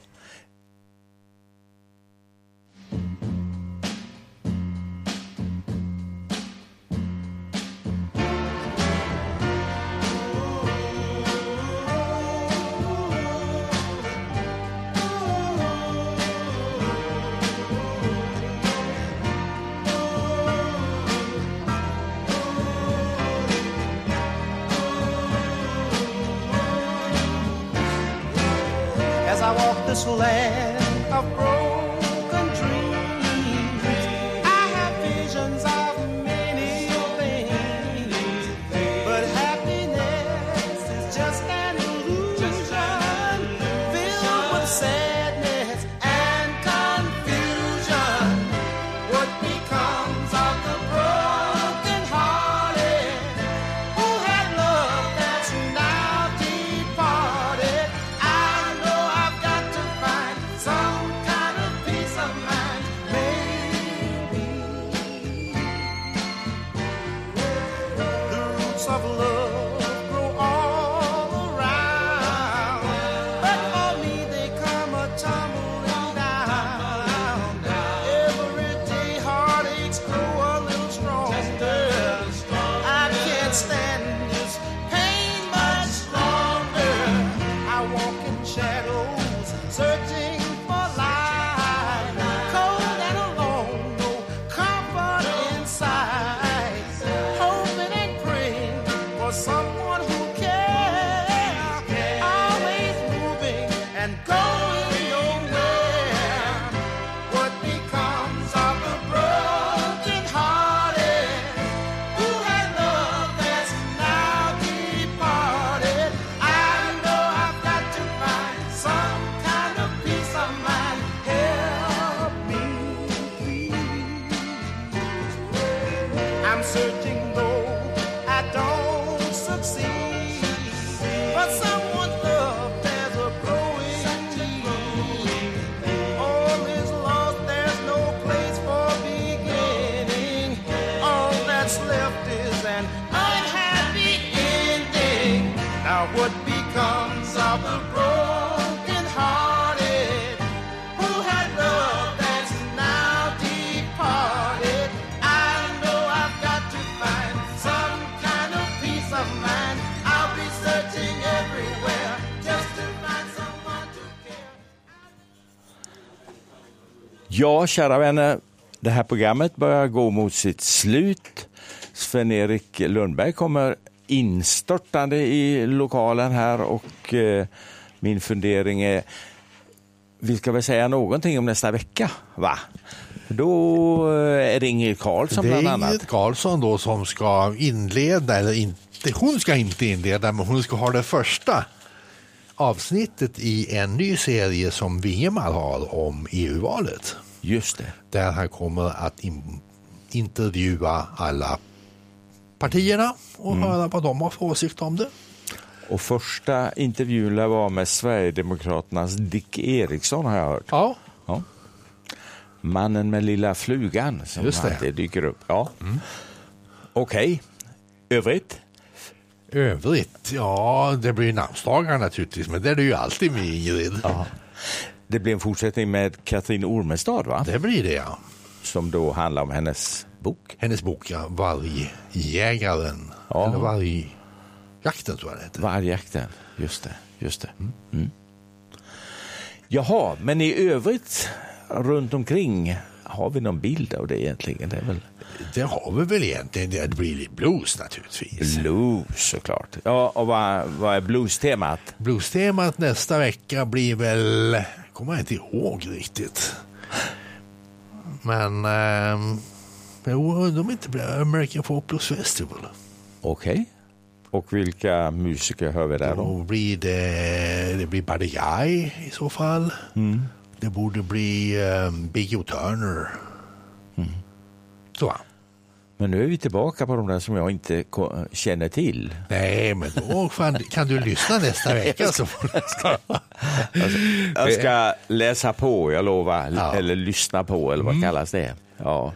As I walk this land of broken dreams, I have visions of many things, but happiness is just an illusion, filled with sadness and confusion. What becomes of the broken hearted who had love that's now departed? Some kind of peace of mind, maybe. The roots of love grow all around, but for me they come a-tumbling down. Every day heartaches grow a little stronger. I can't stand this pain much longer. I walk in shadows, searching for light, cold and alone, no comfort inside, hoping and praying for someone who cares, always moving and going nowhere. What becomes of the broken hearted who had love that's now departed? I know I've got to find some kind of peace of mind. Help me, please. I'm searching though I don't succeed, but someone's love there's a growing need. All is lost, there's no place for beginning. All that's left is an unhappy ending. Now what becomes of the broken hearted who had love that's now departed? I know I've got to find some kind of peace of mind. I'll be searching everywhere just to find someone to care. Ja, kära vänner, det här programmet börjar gå mot sitt slut. Sven-Erik Lundberg kommer instörtande i lokalen här och min fundering är, vi ska väl säga någonting om nästa vecka, va? Då är det Ingrid Karlsson bland annat. Det är Ingrid Karlsson då som ska inleda, eller inte, hon ska inte inleda, men hon ska ha det första avsnittet i en ny serie som Wingemar har om EU-valet. Just det. Där han kommer att intervjua alla partierna och höra vad de har för åsikt om det. Och första intervjun var med Sverigedemokraternas Dick Eriksson, har jag hört. Ja. Mannen med lilla flugan som alltid dyker upp. Ja. Okej. Övrigt? Övrigt? Ja, det blir namnsdagar naturligtvis, men det är det ju alltid med Ingrid. Ja. Det blir en fortsättning med Katrin Ormestad, va? Det blir det, ja. Som då handlar om hennes bok. Hennes bok, ja. Vargjägaren. Ja. Eller Vargjakten, tror jag det heter. Vargjakten, just det. Jaha, men i övrigt runt omkring, har vi någon bild av det egentligen? Det har vi väl egentligen. Det blir blues naturligtvis. Blues, såklart. Ja, och vad är blues-temat? Blues-temat nästa vecka blir väl, kommer jag inte ihåg riktigt. Men de inte blir American Folk Blues Festival. Okej. Och vilka musiker hör vi där då? Då blir det blir Buddy Guy i så fall. Det borde bli Big O. Turner. Så. Men nu är vi tillbaka på de där som jag inte känner till. Nej, men då kan du lyssna nästa vecka. Jag ska läsa på, jag lovar. Ja. Eller lyssna på, eller vad kallas det? Ja.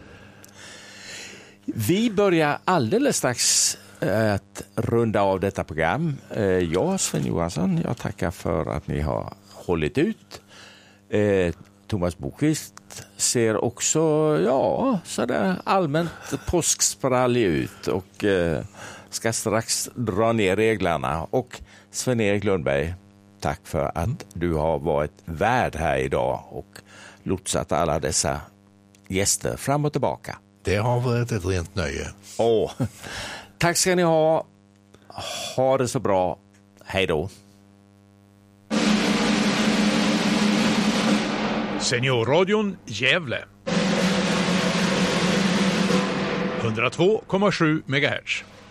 Vi börjar alldeles strax att runda av detta program. Jag, Sven Johansson, jag tackar för att ni har hållit ut. Thomas Bokvist ser också sådär allmänt påsksprallig ut och ska strax dra ner reglarna. Och Sven-Erik Lundberg, tack för att du har varit värd här idag och lotsat alla dessa gäster fram och tillbaka. Det har varit ett rent nöje. Tack ska ni ha. Ha det så bra. Hej då. Seniorradion Gävle 102,7 MHz.